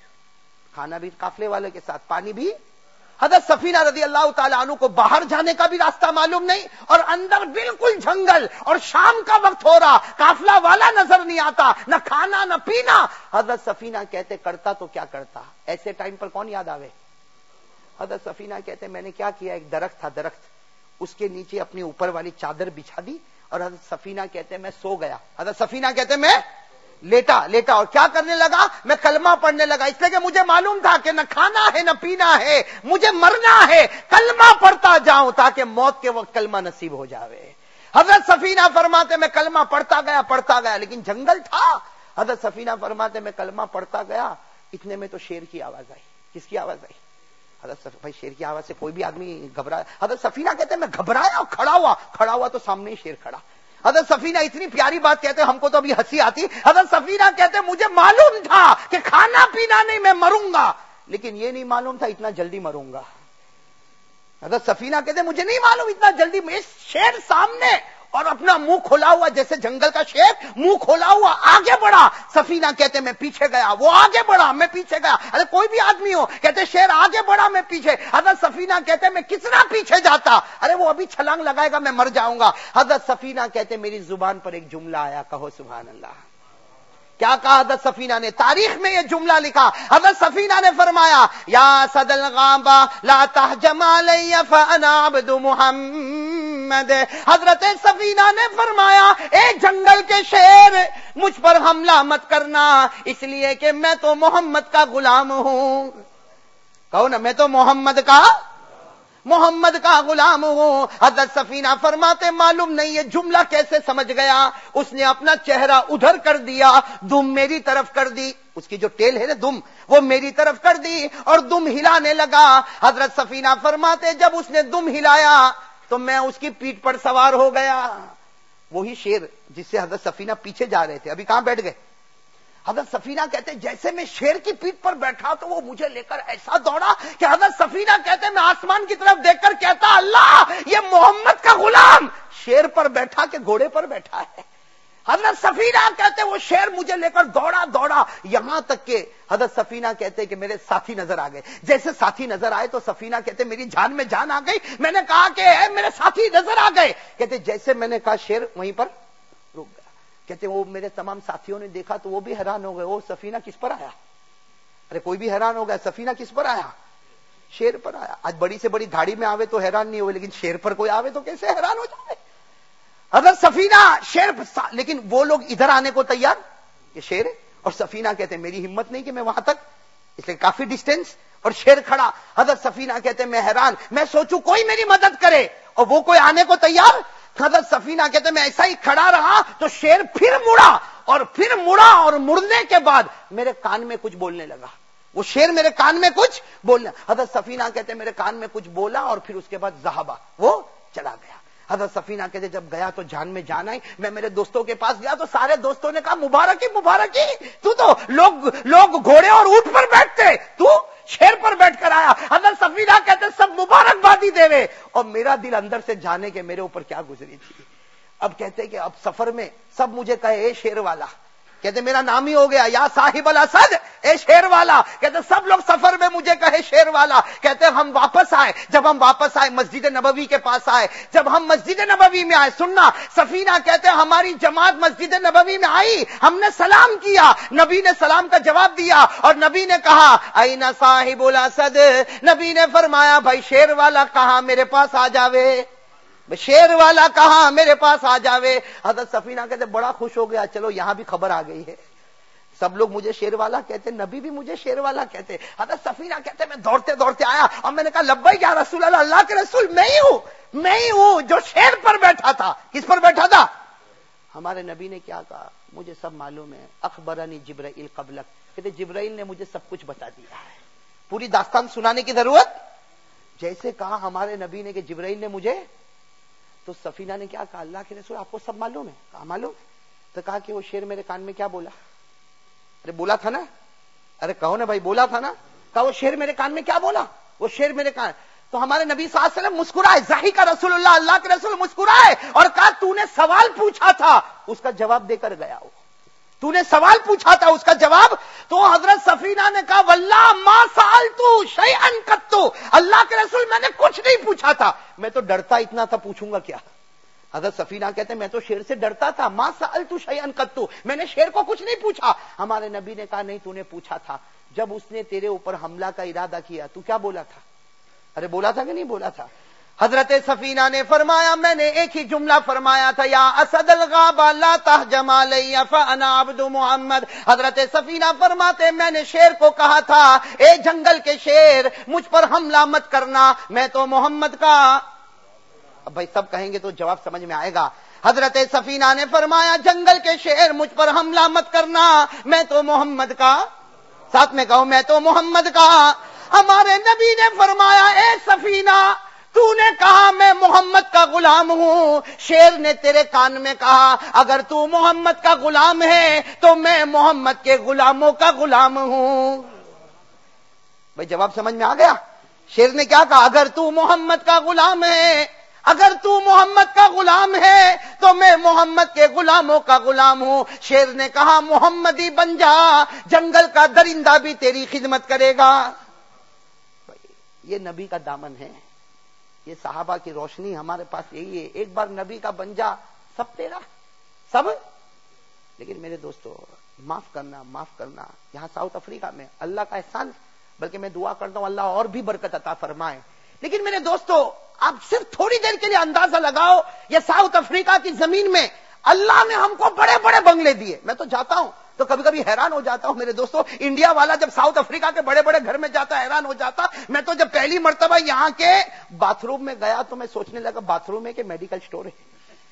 کھانا بھی قافلے والے کے ساتھ، پانی بھی. حضرت سفینہ رضی اللہ تعالی عنہ کو باہر جانے کا بھی راستہ معلوم نہیں، اور اندر بالکل جنگل، اور شام کا وقت ہو رہا، قافلہ والا نظر نہیں آتا، نہ کھانا نہ پینا. حضرت سفینہ کہتے کرتا تو کیا کرتا. ایسے ٹائم پر کون یاد آوے؟ حضرت سفینہ کہتے میں نے کیا کیا، ایک درخت تھا، درخت اس کے نیچے اپنی اوپر والی چادر بچھا دی، اور حضرت سفینہ کہتے میں سو گیا. حضرت سفینہ کہتے میں لیٹا لیٹا اور کیا کرنے لگا، میں کلمہ پڑھنے لگا، اس لیے کہ مجھے معلوم تھا کہ نہ کھانا ہے نہ پینا ہے، مجھے مرنا ہے. کلمہ پڑھتا جاؤں تاکہ موت کے وقت کلمہ نصیب ہو جاوے. حضرت سفینہ فرماتے میں کلمہ پڑھتا گیا پڑھتا گیا لیکن جنگل تھا. حضرت سفینہ فرماتے میں کلمہ پڑھتا گیا، اتنے میں تو شیر کی آواز آئی. کس کی آواز آئی؟ حضرت بھائی شیر کی آواز سے کوئی بھی آدمی گھبرا. حضرت سفینہ کہتے ہیں میں گھبرایا، کھڑا ہوا کھڑا ہوا تو سامنے ہی شیر کھڑا. حضرت سفینہ اتنی پیاری بات کہتے ہیں، ہم کو تو ابھی ہنسی آتی. حضرت سفینہ کہتے ہیں مجھے معلوم تھا کہ کھانا پینا نہیں میں مروں گا، لیکن یہ نہیں معلوم تھا اتنا جلدی مروں گا. حضرت سفینہ کہتے ہیں مجھے نہیں معلوم اتنا جلدی. میں شیر سامنے اور اپنا منہ کھولا ہوا، جیسے جنگل کا شیر منہ کھولا ہوا آگے بڑھا. سفینہ کہتے میں پیچھے گیا، وہ آگے بڑھا میں پیچھے گیا. ارے کوئی بھی آدمی ہو، کہتے شیر آگے بڑھا میں پیچھے. حضرت سفینہ کہتے میں کس طرح پیچھے جاتا، ارے وہ ابھی چھلانگ لگائے گا میں مر جاؤں گا. حضرت سفینہ کہتے میری زبان پر ایک جملہ آیا، کہو سبحان اللہ. کیا کہا حضرت سفینہ نے؟ تاریخ میں یہ جملہ لکھا. حضرت سفینہ نے فرمایا یا صد الغابہ لا تہجم علی فانا عبد محمد. حضرت سفینہ نے فرمایا اے جنگل کے شیر مجھ پر حملہ مت کرنا، اس لیے کہ میں تو محمد کا غلام ہوں. کہو نا میں تو محمد کا محمد کا غلام ہوں. حضرت سفینہ فرماتے معلوم نہیں یہ جملہ کیسے سمجھ گیا. اس نے اپنا چہرہ ادھر کر دیا، دم میری طرف کر دی، اس کی جو ٹیل ہے نا دم، وہ میری طرف کر دی اور دم ہلانے لگا. حضرت سفینہ فرماتے جب اس نے دم ہلایا تو میں اس کی پیٹھ پر سوار ہو گیا. وہی شیر جس سے حضرت سفینہ پیچھے جا رہے تھے ابھی کہاں بیٹھ گئے. حضرت سفینہ کہتے جیسے میں شیر کی پیٹھ پر بیٹھا تو وہ مجھے لے کر ایسا دوڑا کہ حضرت سفینہ کہتے میں آسمان کی طرف دیکھ کر کہتا اللہ یہ محمد کا غلام شیر پر بیٹھا کہ گھوڑے پر بیٹھا ہے. حضرت سفینہ کہتے وہ شیر مجھے لے کر دوڑا دوڑا یہاں تک کہ حضرت سفینہ کہتے کہ میرے ساتھی نظر آ گئے. جیسے ساتھی نظر آئے تو سفینہ کہتے میری جان میں جان آ گئی. میں نے کہا کہ اے میرے ساتھی نظر آ گئے. کہتے جیسے میں نے کہا شیر وہیں پر رک گیا. کہتے وہ میرے تمام ساتھیوں نے دیکھا تو وہ بھی حیران ہو گئے، وہ سفینہ کس پر آیا. ارے کوئی بھی حیران ہو گیا سفینہ کس پر آیا؟ شیر پر آیا. آج بڑی سے بڑی دھاڑی میں آوے تو حیران نہیں ہوئے, لیکن شیر پر کوئی آوے تو کیسے حیران ہو جائے. حضرت سفینہ شیر پر, لیکن وہ لوگ ادھر آنے کو تیار کہ شیر ہے, اور سفینہ کہتے ہیں میری ہمت نہیں کہ میں وہاں تک, اس لیے کافی ڈسٹینس, اور شیر کھڑا. حضرت سفینہ کہتے ہیں میں حیران, میں سوچوں کوئی میری مدد کرے, اور وہ کوئی آنے کو تیار. حضرت سفینہ کہتے ہیں میں ایسا ہی کھڑا رہا تو شیر پھر مڑا, اور پھر مڑا, اور مڑنے کے بعد میرے کان میں کچھ بولنے لگا. وہ شیر میرے کان میں کچھ بولنا. حضرت سفینہ کہتے ہیں میرے کان میں کچھ بولا, اور پھر اس کے بعد ذہبا, وہ چلا گیا. حضرت سفینہ کہتے ہیں جب گیا تو جان میں جان آئی. میں میرے دوستوں کے پاس گیا تو سارے دوستوں نے کہا مبارکی مبارکی, تو تو لوگ لوگ گھوڑے اور اونٹ پر بیٹھتے, تو شیر پر بیٹھ کر آیا. حضرت سفینہ کہتے ہیں سب مبارکبادی دے رہے, اور میرا دل اندر سے جانے کے میرے اوپر کیا گزری تھی. اب کہتے کہ اب سفر میں سب مجھے کہے اے شیر والا, کہتے میرا نام ہی ہو گیا یا صاحب الاسد, اے شیر والا. کہتے سب لوگ سفر میں مجھے کہے شیر والا. کہتے ہم واپس آئے, جب ہم واپس آئے مسجد نبوی کے پاس آئے, جب ہم مسجد نبوی میں آئے, سننا سفینہ کہتے ہماری جماعت مسجد نبوی میں آئی, ہم نے سلام کیا, نبی نے سلام کا جواب دیا, اور نبی نے کہا این صاحب الاسد, نبی نے فرمایا بھائی شیر والا کہاں, میرے پاس آ جاوے, شیر والا کہاں, میرے پاس آ جاوے. حضرت سفینہ کہتے بڑا خوش ہو گیا, چلو یہاں بھی خبر آ گئی ہے, سب لوگ مجھے شیر والا کہتے, نبی بھی مجھے شیر والا کہتے. حضرت سفینہ کہتے میں دوڑتے دوڑتے آیا, اور میں نے کہا لبیک یا رسول اللہ, اللہ کے رسول میں ہی ہوں, میں ہی ہوں جو شیر پر بیٹھا تھا. کس پر بیٹھا تھا؟ ہمارے نبی نے کیا کہا, مجھے سب معلوم ہے. اخبرنی جبرائیل قبلک, کہتے جبرائیل نے مجھے سب کچھ بتا دیا ہے, پوری داستان سنانے کی ضرورت. جیسے کہا ہمارے نبی نے کہ جبرائیل نے مجھے, تو سفینہ نے کیا کہا اللہ کے رسول آپ کو سب معلوم ہے؟ کہا معلوم. تو کہا کہ وہ شیر میرے کان میں کیا بولا؟ ارے بولا تھا نا, ارے کہو نا بھائی بولا تھا نا. کہا وہ شیر میرے کان میں کیا بولا؟ وہ شیر میرے کان. تو ہمارے نبی صلی اللہ علیہ وسلم مسکرائے, ضحک کا رسول اللہ, اللہ کے رسول مسکرائے, اور کہا تو نے سوال پوچھا تھا اس کا جواب دے کر گیا ہو, تو نے سوال پوچھا تھا اس کا جواب. تو حضرت سفینہ نے کہا واللہ ما سألتو شیئا قط, اللہ کے رسول میں نے کچھ نہیں پوچھا تھا, میں تو ڈرتا اتنا تھا پوچھوں گا کیا. حضرت سفینہ کہتے ہیں میں تو شیر سے ڈرتا تھا, ما سألتو شیئا قط, میں نے شیر کو کچھ نہیں پوچھا. ہمارے نبی نے کہا نہیں تو نے پوچھا تھا, جب اس نے تیرے اوپر حملہ کا ارادہ کیا تو کیا بولا تھا؟ ارے بولا تھا کہ نہیں بولا تھا؟ حضرت سفینہ نے فرمایا میں نے ایک ہی جملہ فرمایا تھا, یا اسد الغابہ لا تہجم علی فانا عبد محمد. حضرت سفینہ فرماتے میں نے شیر کو کہا تھا اے جنگل کے شیر مجھ پر حملہ مت کرنا, میں تو محمد کا. اب بھائی سب کہیں گے تو جواب سمجھ میں آئے گا. حضرت سفینہ نے فرمایا جنگل کے شیر مجھ پر حملہ مت کرنا, میں تو محمد کا, ساتھ میں کہو میں تو محمد کا. ہمارے نبی نے فرمایا اے سفینہ تو نے کہا میں محمد کا غلام ہوں, شیر نے تیرے کان میں کہا اگر تو محمد کا غلام ہے تو میں محمد کے غلاموں کا غلام ہوں. بھائی جواب سمجھ میں آ گیا؟ شیر نے کیا کہا, اگر تو محمد کا غلام ہے, اگر تو محمد کا غلام ہے تو میں محمد کے غلاموں کا غلام ہوں. شیر نے کہا محمدی بن جا, جنگل کا درندہ بھی تیری خدمت کرے گا. یہ نبی کا دامن ہے, یہ صحابہ کی روشنی ہمارے پاس یہی ہے. ایک بار نبی کا بن جا سب تیرا سب. لیکن میرے دوستو معاف کرنا معاف کرنا, یہاں ساؤتھ افریقہ میں اللہ کا احسان, بلکہ میں دعا کرتا ہوں اللہ اور بھی برکت عطا فرمائے. لیکن میرے دوستو آپ صرف تھوڑی دیر کے لیے اندازہ لگاؤ, یہ ساؤتھ افریقہ کی زمین میں اللہ نے ہم کو بڑے بڑے بنگلے دیے. میں تو جاتا ہوں تو کبھی کبھی حیران ہو جاتا ہوں میرے دوستو, انڈیا والا جب ساؤتھ افریقہ کے بڑے بڑے گھر میں جاتا حیران ہو جاتا. میں تو جب پہلی مرتبہ یہاں کے باتھ روم میں گیا تو میں سوچنے لگا باتھ روم ہے کہ میڈیکل سٹور ہے.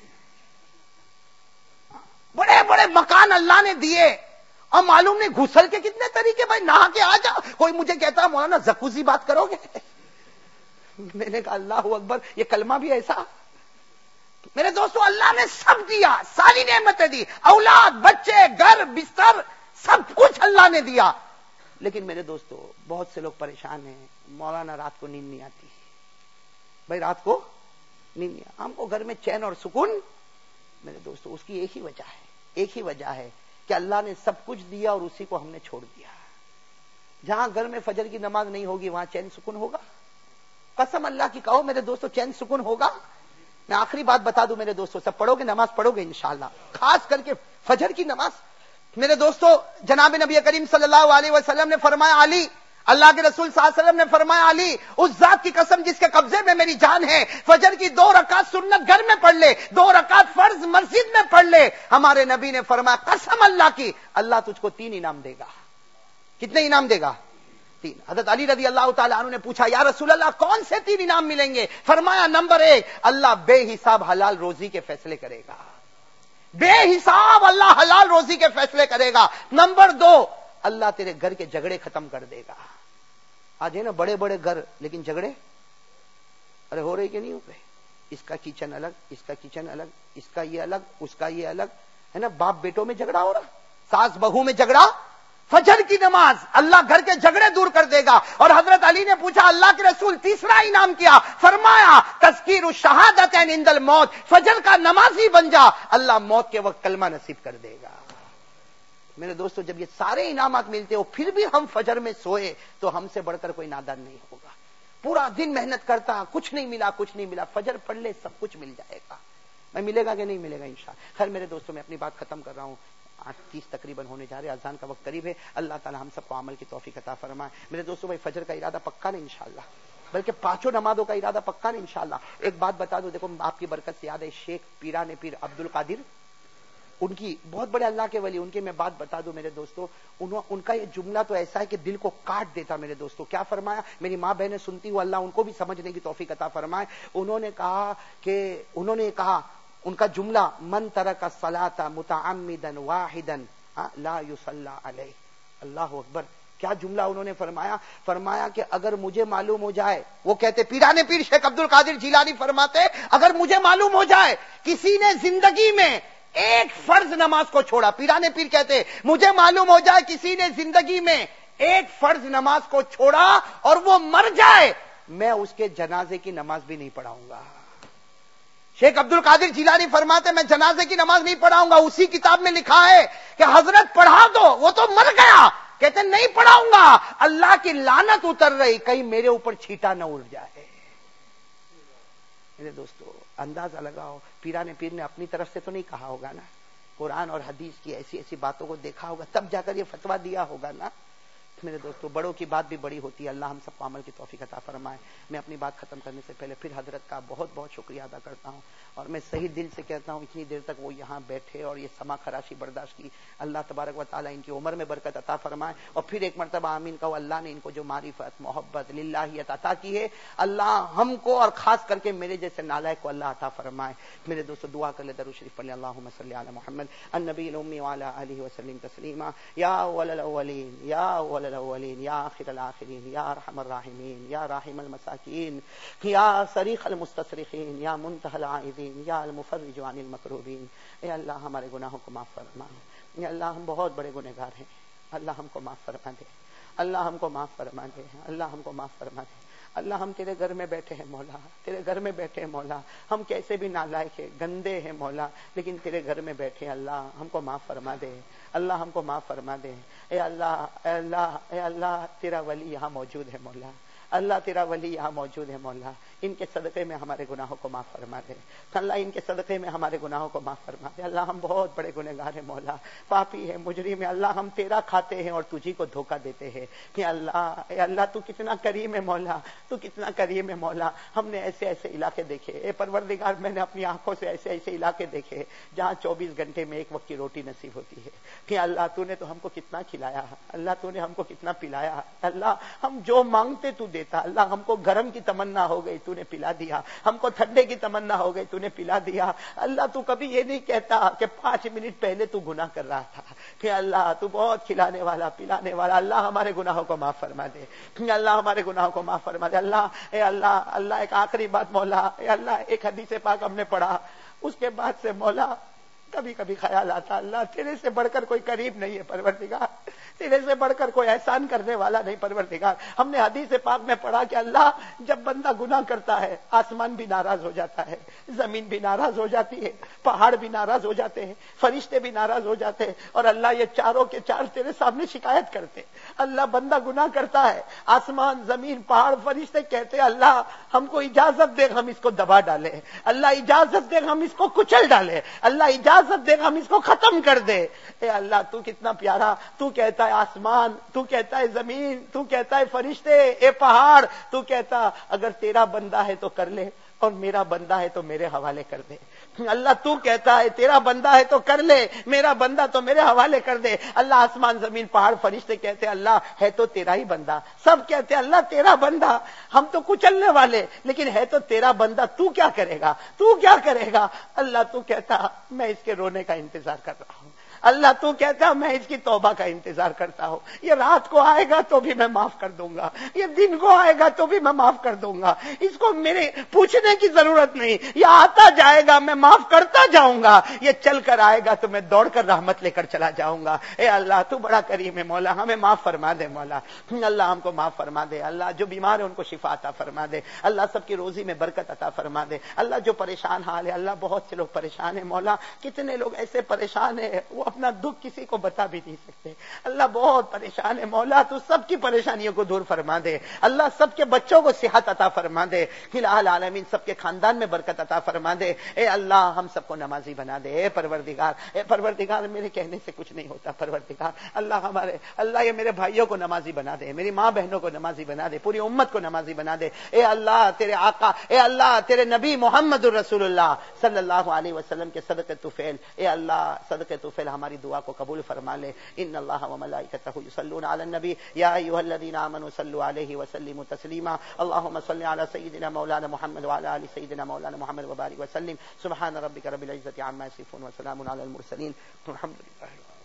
بڑے بڑے مکان اللہ نے دیے, اور معلوم نہیں گھسل کے کتنے طریقے, بھائی نہا کے آ جا. کوئی مجھے کہتا مولانا جکوزی بات کرو گے, میں نے کہا اللہ اکبر, یہ کلمہ بھی ایسا. میرے دوستو اللہ نے سب دیا, ساری نعمتیں دی, اولاد, بچے, گھر, بستر, سب کچھ اللہ نے دیا. لیکن میرے دوستو بہت سے لوگ پریشان ہیں, مولانا رات کو نیند نہیں آتی. بھائی رات کو نیند نہیں, ہم کو گھر میں چین اور سکون. میرے دوستو اس کی ایک ہی وجہ ہے, ایک ہی وجہ ہے کہ اللہ نے سب کچھ دیا اور اسی کو ہم نے چھوڑ دیا. جہاں گھر میں فجر کی نماز نہیں ہوگی وہاں چین سکون ہوگا؟ قسم اللہ کی کہو میرے دوستو چین سکون ہوگا؟ میں آخری بات بتا دوں میرے دوستو, سب پڑھو گے نماز پڑھو گے انشاءاللہ, خاص کر کے فجر کی نماز. میرے دوستو جناب نبی کریم صلی اللہ علیہ وسلم نے فرمایا علی، اللہ کے رسول صلی اللہ علیہ وسلم نے فرمایا علی اس ذات کی قسم جس کے قبضے میں میری جان ہے، فجر کی دو رکعت سنت گھر میں پڑھ لے، دو رکعت فرض مسجد میں پڑھ لے، ہمارے نبی نے فرمایا قسم اللہ کی اللہ تجھ کو تین انعام دے گا۔ کتنے انعام دے گا؟ تین۔ حضرت علی رضی اللہ تعالیٰ عنہ نے پوچھا یا رسول اللہ کون سے تین انعام ملیں گے؟ فرمایا نمبر ایک، اللہ بے حساب حلال روزی کے فیصلے کرے گا، بے حساب اللہ حلال روزی کے فیصلے کرے گا۔ نمبر دو، اللہ تیرے گھر کے جھگڑے ختم کر دے گا۔ آج ہے نا بڑے بڑے گھر لیکن جھگڑے ارے ہو رہے کہ نہیں ہو رہے؟ اس کا کچن الگ، اس کا کچن الگ، اس کا یہ الگ، اس کا یہ الگ، ہے نا، باپ بیٹوں میں جھگڑا ہو رہا، ساس بہو میں جھگڑا۔ فجر کی نماز اللہ گھر کے جھگڑے دور کر دے گا۔ اور حضرت علی نے پوچھا اللہ کے رسول تیسرا انعام کیا؟ فرمایا تذکیر الشہادتین عند الموت، فجر کا نمازی بن جا، اللہ موت کے وقت کلمہ نصیب کر دے گا۔ میرے دوستو جب یہ سارے انعامات ملتے ہو پھر بھی ہم فجر میں سوئے تو ہم سے بڑھ کر کوئی نادان نہیں ہوگا۔ پورا دن محنت کرتا کچھ نہیں ملا کچھ نہیں ملا، فجر پڑھ لے سب کچھ مل جائے گا۔ میں ملے گا کہ نہیں ملے گا انشاءاللہ۔ خیر میرے دوستو میں اپنی بات ختم کر رہا ہوں، آٹھ تیس تقریباً ہونے جا رہے، اذان کا وقت قریب ہے۔ اللہ تعالی ہم سب کو عمل کی توفیق عطا فرمائے۔ میرے دوستو بھائی فجر کا ارادہ پکا نہیں انشاءاللہ، بلکہ پانچوں نمازوں کا ارادہ پکا نہیں انشاءاللہ۔ ایک بات بتا دو، دیکھو آپ کی برکت سے یاد ہے شیخ پیران پیر عبد القادر، ان کی بہت بڑے اللہ کے ولی، ان کی میں بات بتا دوں میرے دوستو، ان کا یہ جملہ تو ایسا ہے کہ دل کو کاٹ دیتا میرے دوستو۔ کیا فرمایا؟ میری ماں بہنیں سنتی ہوں، اللہ ان کو بھی سمجھنے کی توفیق عطا فرمائے۔ انہوں نے کہا کہ انہوں نے کہا ان کا جملہ من ترک الصلاۃ متعمدا واحدا لا یصلی علیہ، اللہ اکبر۔ کیا جملہ انہوں نے فرمایا؟ فرمایا کہ اگر مجھے معلوم ہو جائے، وہ کہتے پیرانے پیر شیخ عبد القادر جیلانی فرماتے اگر مجھے معلوم ہو جائے کسی نے زندگی میں ایک فرض نماز کو چھوڑا، پیرانے پیر کہتے مجھے معلوم ہو جائے کسی نے زندگی میں ایک فرض نماز کو چھوڑا اور وہ مر جائے، میں اس کے جنازے کی نماز بھی نہیں پڑھاؤں گا۔ شیخ عبد القادر جیلانی فرماتے میں جنازے کی نماز نہیں پڑھاؤں گا۔ اسی کتاب میں لکھا ہے کہ حضرت پڑھا دو، وہ تو مر گیا، کہتے نہیں پڑھاؤں گا، اللہ کی لعنت اتر رہی، کہیں میرے اوپر چھیٹا نہ اڑ جائے۔ میرے دوستو اندازہ لگاؤ، پیرانے پیر نے اپنی طرف سے تو نہیں کہا ہوگا نا، قرآن اور حدیث کی ایسی ایسی باتوں کو دیکھا ہوگا تب جا کر یہ فتویٰ دیا ہوگا نا۔ میرے دوستو بڑوں کی بات بھی بڑی ہوتی ہے، اللہ ہم سب کو عمل کی توفیق عطا فرمائے۔ میں اپنی بات ختم کرنے سے پہلے پھر حضرت کا بہت بہت شکریہ ادا کرتا ہوں، اور میں صحیح دل سے کہتا ہوں اتنی دیر تک وہ یہاں بیٹھے اور یہ سما خراشی برداشت کی، اللہ تبارک و تعالیٰ ان کی عمر میں برکت عطا فرمائے، اور پھر ایک مرتبہ آمین کہو۔ اللہ نے ان کو جو معرفت محبت للہیت عطا کی ہے، اللہ ہم کو اور خاص کر کے میرے جیسے نالائق کو اللہ عطا فرمائے۔ میرے دوستو دعا کر لے، درود شریف پڑھ لے، اللہم صلی علی محمد النبی الامی وعلی آلہ وسلم تسلیما، یا اول الاولین یا اول الاولین یا آخر الآخرین یا ارحم الراحمین یا راحم المساکین یا صریخ المستصرخین یا منتہی العائذین یا المفرج عن المکروبین۔ اے اللہ ہمارے گناہوں کو معاف فرما، اے اللہ ہم بہت بڑے گنہگار ہیں، اللہ ہم کو معاف فرما دے، اللہ ہم کو معاف فرما دے، اللہ ہم کو معاف فرما دے۔ اللہ ہم تیرے گھر میں بیٹھے ہیں مولا، تیرے گھر میں بیٹھے ہیں مولا، ہم کیسے بھی نالائق ہیں، گندے ہیں مولا، لیکن تیرے گھر میں بیٹھے ہیں، اللہ ہم کو معاف فرما دے، اللہ ہم کو معاف فرما دے۔ اے اللہ اے اللہ اے اللہ تیرا ولی یہاں موجود ہے مولا، اللہ تیرا ولی یہاں موجود ہے مولا، ان کے صدقے میں ہمارے گناہوں کو معاف فرما دے اللہ، ان کے صدقے میں ہمارے گناہوں کو معاف فرما دے اللہ۔ ہم بہت بڑے گنہگار ہیں مولا، پاپی ہیں، مجرم ہیں اللہ، ہم تیرا کھاتے ہیں اور تجھی کو دھوکہ دیتے ہیں۔ کہ اللہ اے اللہ تو کتنا کریم ہے مولا، تو کتنا کریم ہے مولا۔ ہم نے ایسے ایسے علاقے دیکھے اے پروردگار، میں نے اپنی آنکھوں سے ایسے ایسے علاقے دیکھے جہاں چوبیس گھنٹے میں ایک وقت کی روٹی نصیب ہوتی ہے۔ کہ اللہ تو نے تو ہم کو کتنا کھلایا، اللہ تو نے ہم کو کتنا پلایا، اللہ ہم جو مانگتے تو دیتا، اللہ ہم کو گرم کی تمنا ہو گئی تو نے پلا دیا، ہم کو ٹھنڈے کی تمنا ہو گئی تو نے پلا دیا۔ اللہ تو کبھی یہ نہیں کہتا کہ پانچ منٹ پہلے تو گناہ کر رہا تھا۔ کہ اللہ تو بہت کھلانے والا پلانے والا، اللہ ہمارے گناہوں کو معاف فرما دے، اللہ ہمارے گناہوں کو معاف فرما دے اللہ۔ اے اللہ اللہ ایک آخری بات مولا، اے اللہ ایک حدیث پاک ہم نے پڑھا، اس کے بعد سے مولا کبھی کبھی خیال آتا اللہ تیرے سے بڑھ کر کوئی قریب نہیں ہے پروردگار، تیرے سے بڑھ کر کوئی احسان کرنے والا نہیں پروردگار۔ ہم نے حدیث پاک میں پڑھا کہ اللہ جب بندہ گناہ کرتا ہے آسمان بھی ناراض ہو جاتا ہے، زمین بھی ناراض ہو جاتی ہے، پہاڑ بھی ناراض ہو جاتے ہیں، فرشتے بھی ناراض ہو جاتے ہیں، اور اللہ یہ چاروں کے چار تیرے سامنے شکایت کرتے۔ اللہ بندہ گناہ کرتا ہے، آسمان زمین پہاڑ فرشتے کہتے اللہ ہم کو اجازت دے ہم اس کو دبا ڈالے، اللہ اجازت دے ہم اس کو کچل ڈالے، اللہ اجازت دے ہم اس کو ختم کر دے۔ اے اللہ تو کتنا پیارا، تو کہتا ہے آسمان، تو کہتا ہے زمین، تو کہتا ہے فرشتے، اے پہاڑ، تو کہتا اگر تیرا بندہ ہے تو کر لے اور میرا بندہ ہے تو میرے حوالے کر دے۔ اللہ تو کہتا ہے تیرا بندہ ہے تو کر لے، میرا بندہ تو میرے حوالے کر دے۔ اللہ آسمان زمین پہاڑ فرشتے کہتے اللہ ہے تو تیرا ہی بندہ، سب کہتے اللہ تیرا بندہ، ہم تو کچلنے والے لیکن ہے تو تیرا بندہ، تو کیا کرے گا، تو کیا کرے گا؟ اللہ تو کہتا میں اس کے رونے کا انتظار کر رہا ہوں، اللہ تو کہتا میں اس کی توبہ کا انتظار کرتا ہوں، یہ رات کو آئے گا تو بھی میں معاف کر دوں گا، یہ دن کو آئے گا تو بھی میں معاف کر دوں گا، اس کو میرے پوچھنے کی ضرورت نہیں، یہ آتا جائے گا میں معاف کرتا جاؤں گا، یہ چل کر آئے گا تو میں دوڑ کر رحمت لے کر چلا جاؤں گا۔ اے اللہ تو بڑا کریم ہے مولا، ہمیں معاف فرما دے مولا، اللہ ہم کو معاف فرما دے، اللہ جو بیمار ہے ان کو شفا عطا فرما دے، اللہ سب کی روزی میں برکت عطا فرما دے، اللہ جو پریشان حال ہے، اللہ بہت سے لوگ پریشان ہیں مولا، کتنے لوگ ایسے پریشان ہیں وہ اپنا دکھ کسی کو بتا بھی نہیں سکتے، اللہ بہت پریشان ہے مولا، تو سب کی پریشانیوں کو دور فرما دے، اللہ سب کے بچوں کو صحت عطا فرما دے، الہ العالمین سب کے خاندان میں برکت عطا فرما دے، اے اللہ ہم سب کو نمازی بنا دے، اے پروردگار، اے پروردگار میرے کہنے سے کچھ نہیں ہوتا پروردگار، اللہ ہمارے اللہ یہ میرے بھائیوں کو نمازی بنا دے، میری ماں بہنوں کو نمازی بنا دے، پوری امت کو نمازی بنا دے، اے اللہ تیرے آقا، اے اللہ تیرے نبی محمد الرسول اللہ صلی اللہ علیہ وسلم کے صدقے طفیل، اے اللہ صدقے طفیل ہماری دعا کو قبول فرما لے، ان اللہ وملائکتہ یصلون علی النبی یا ایھا الذین آمنوا صلوا علیہ وسلموا تسلیما، اللهم صل علی سیدنا مولانا محمد وعلى آل سیدنا مولانا محمد وبارک وسلم، سبحان ربک رب العزة عما یصفون وسلام علی المرسلین والحمد للہ۔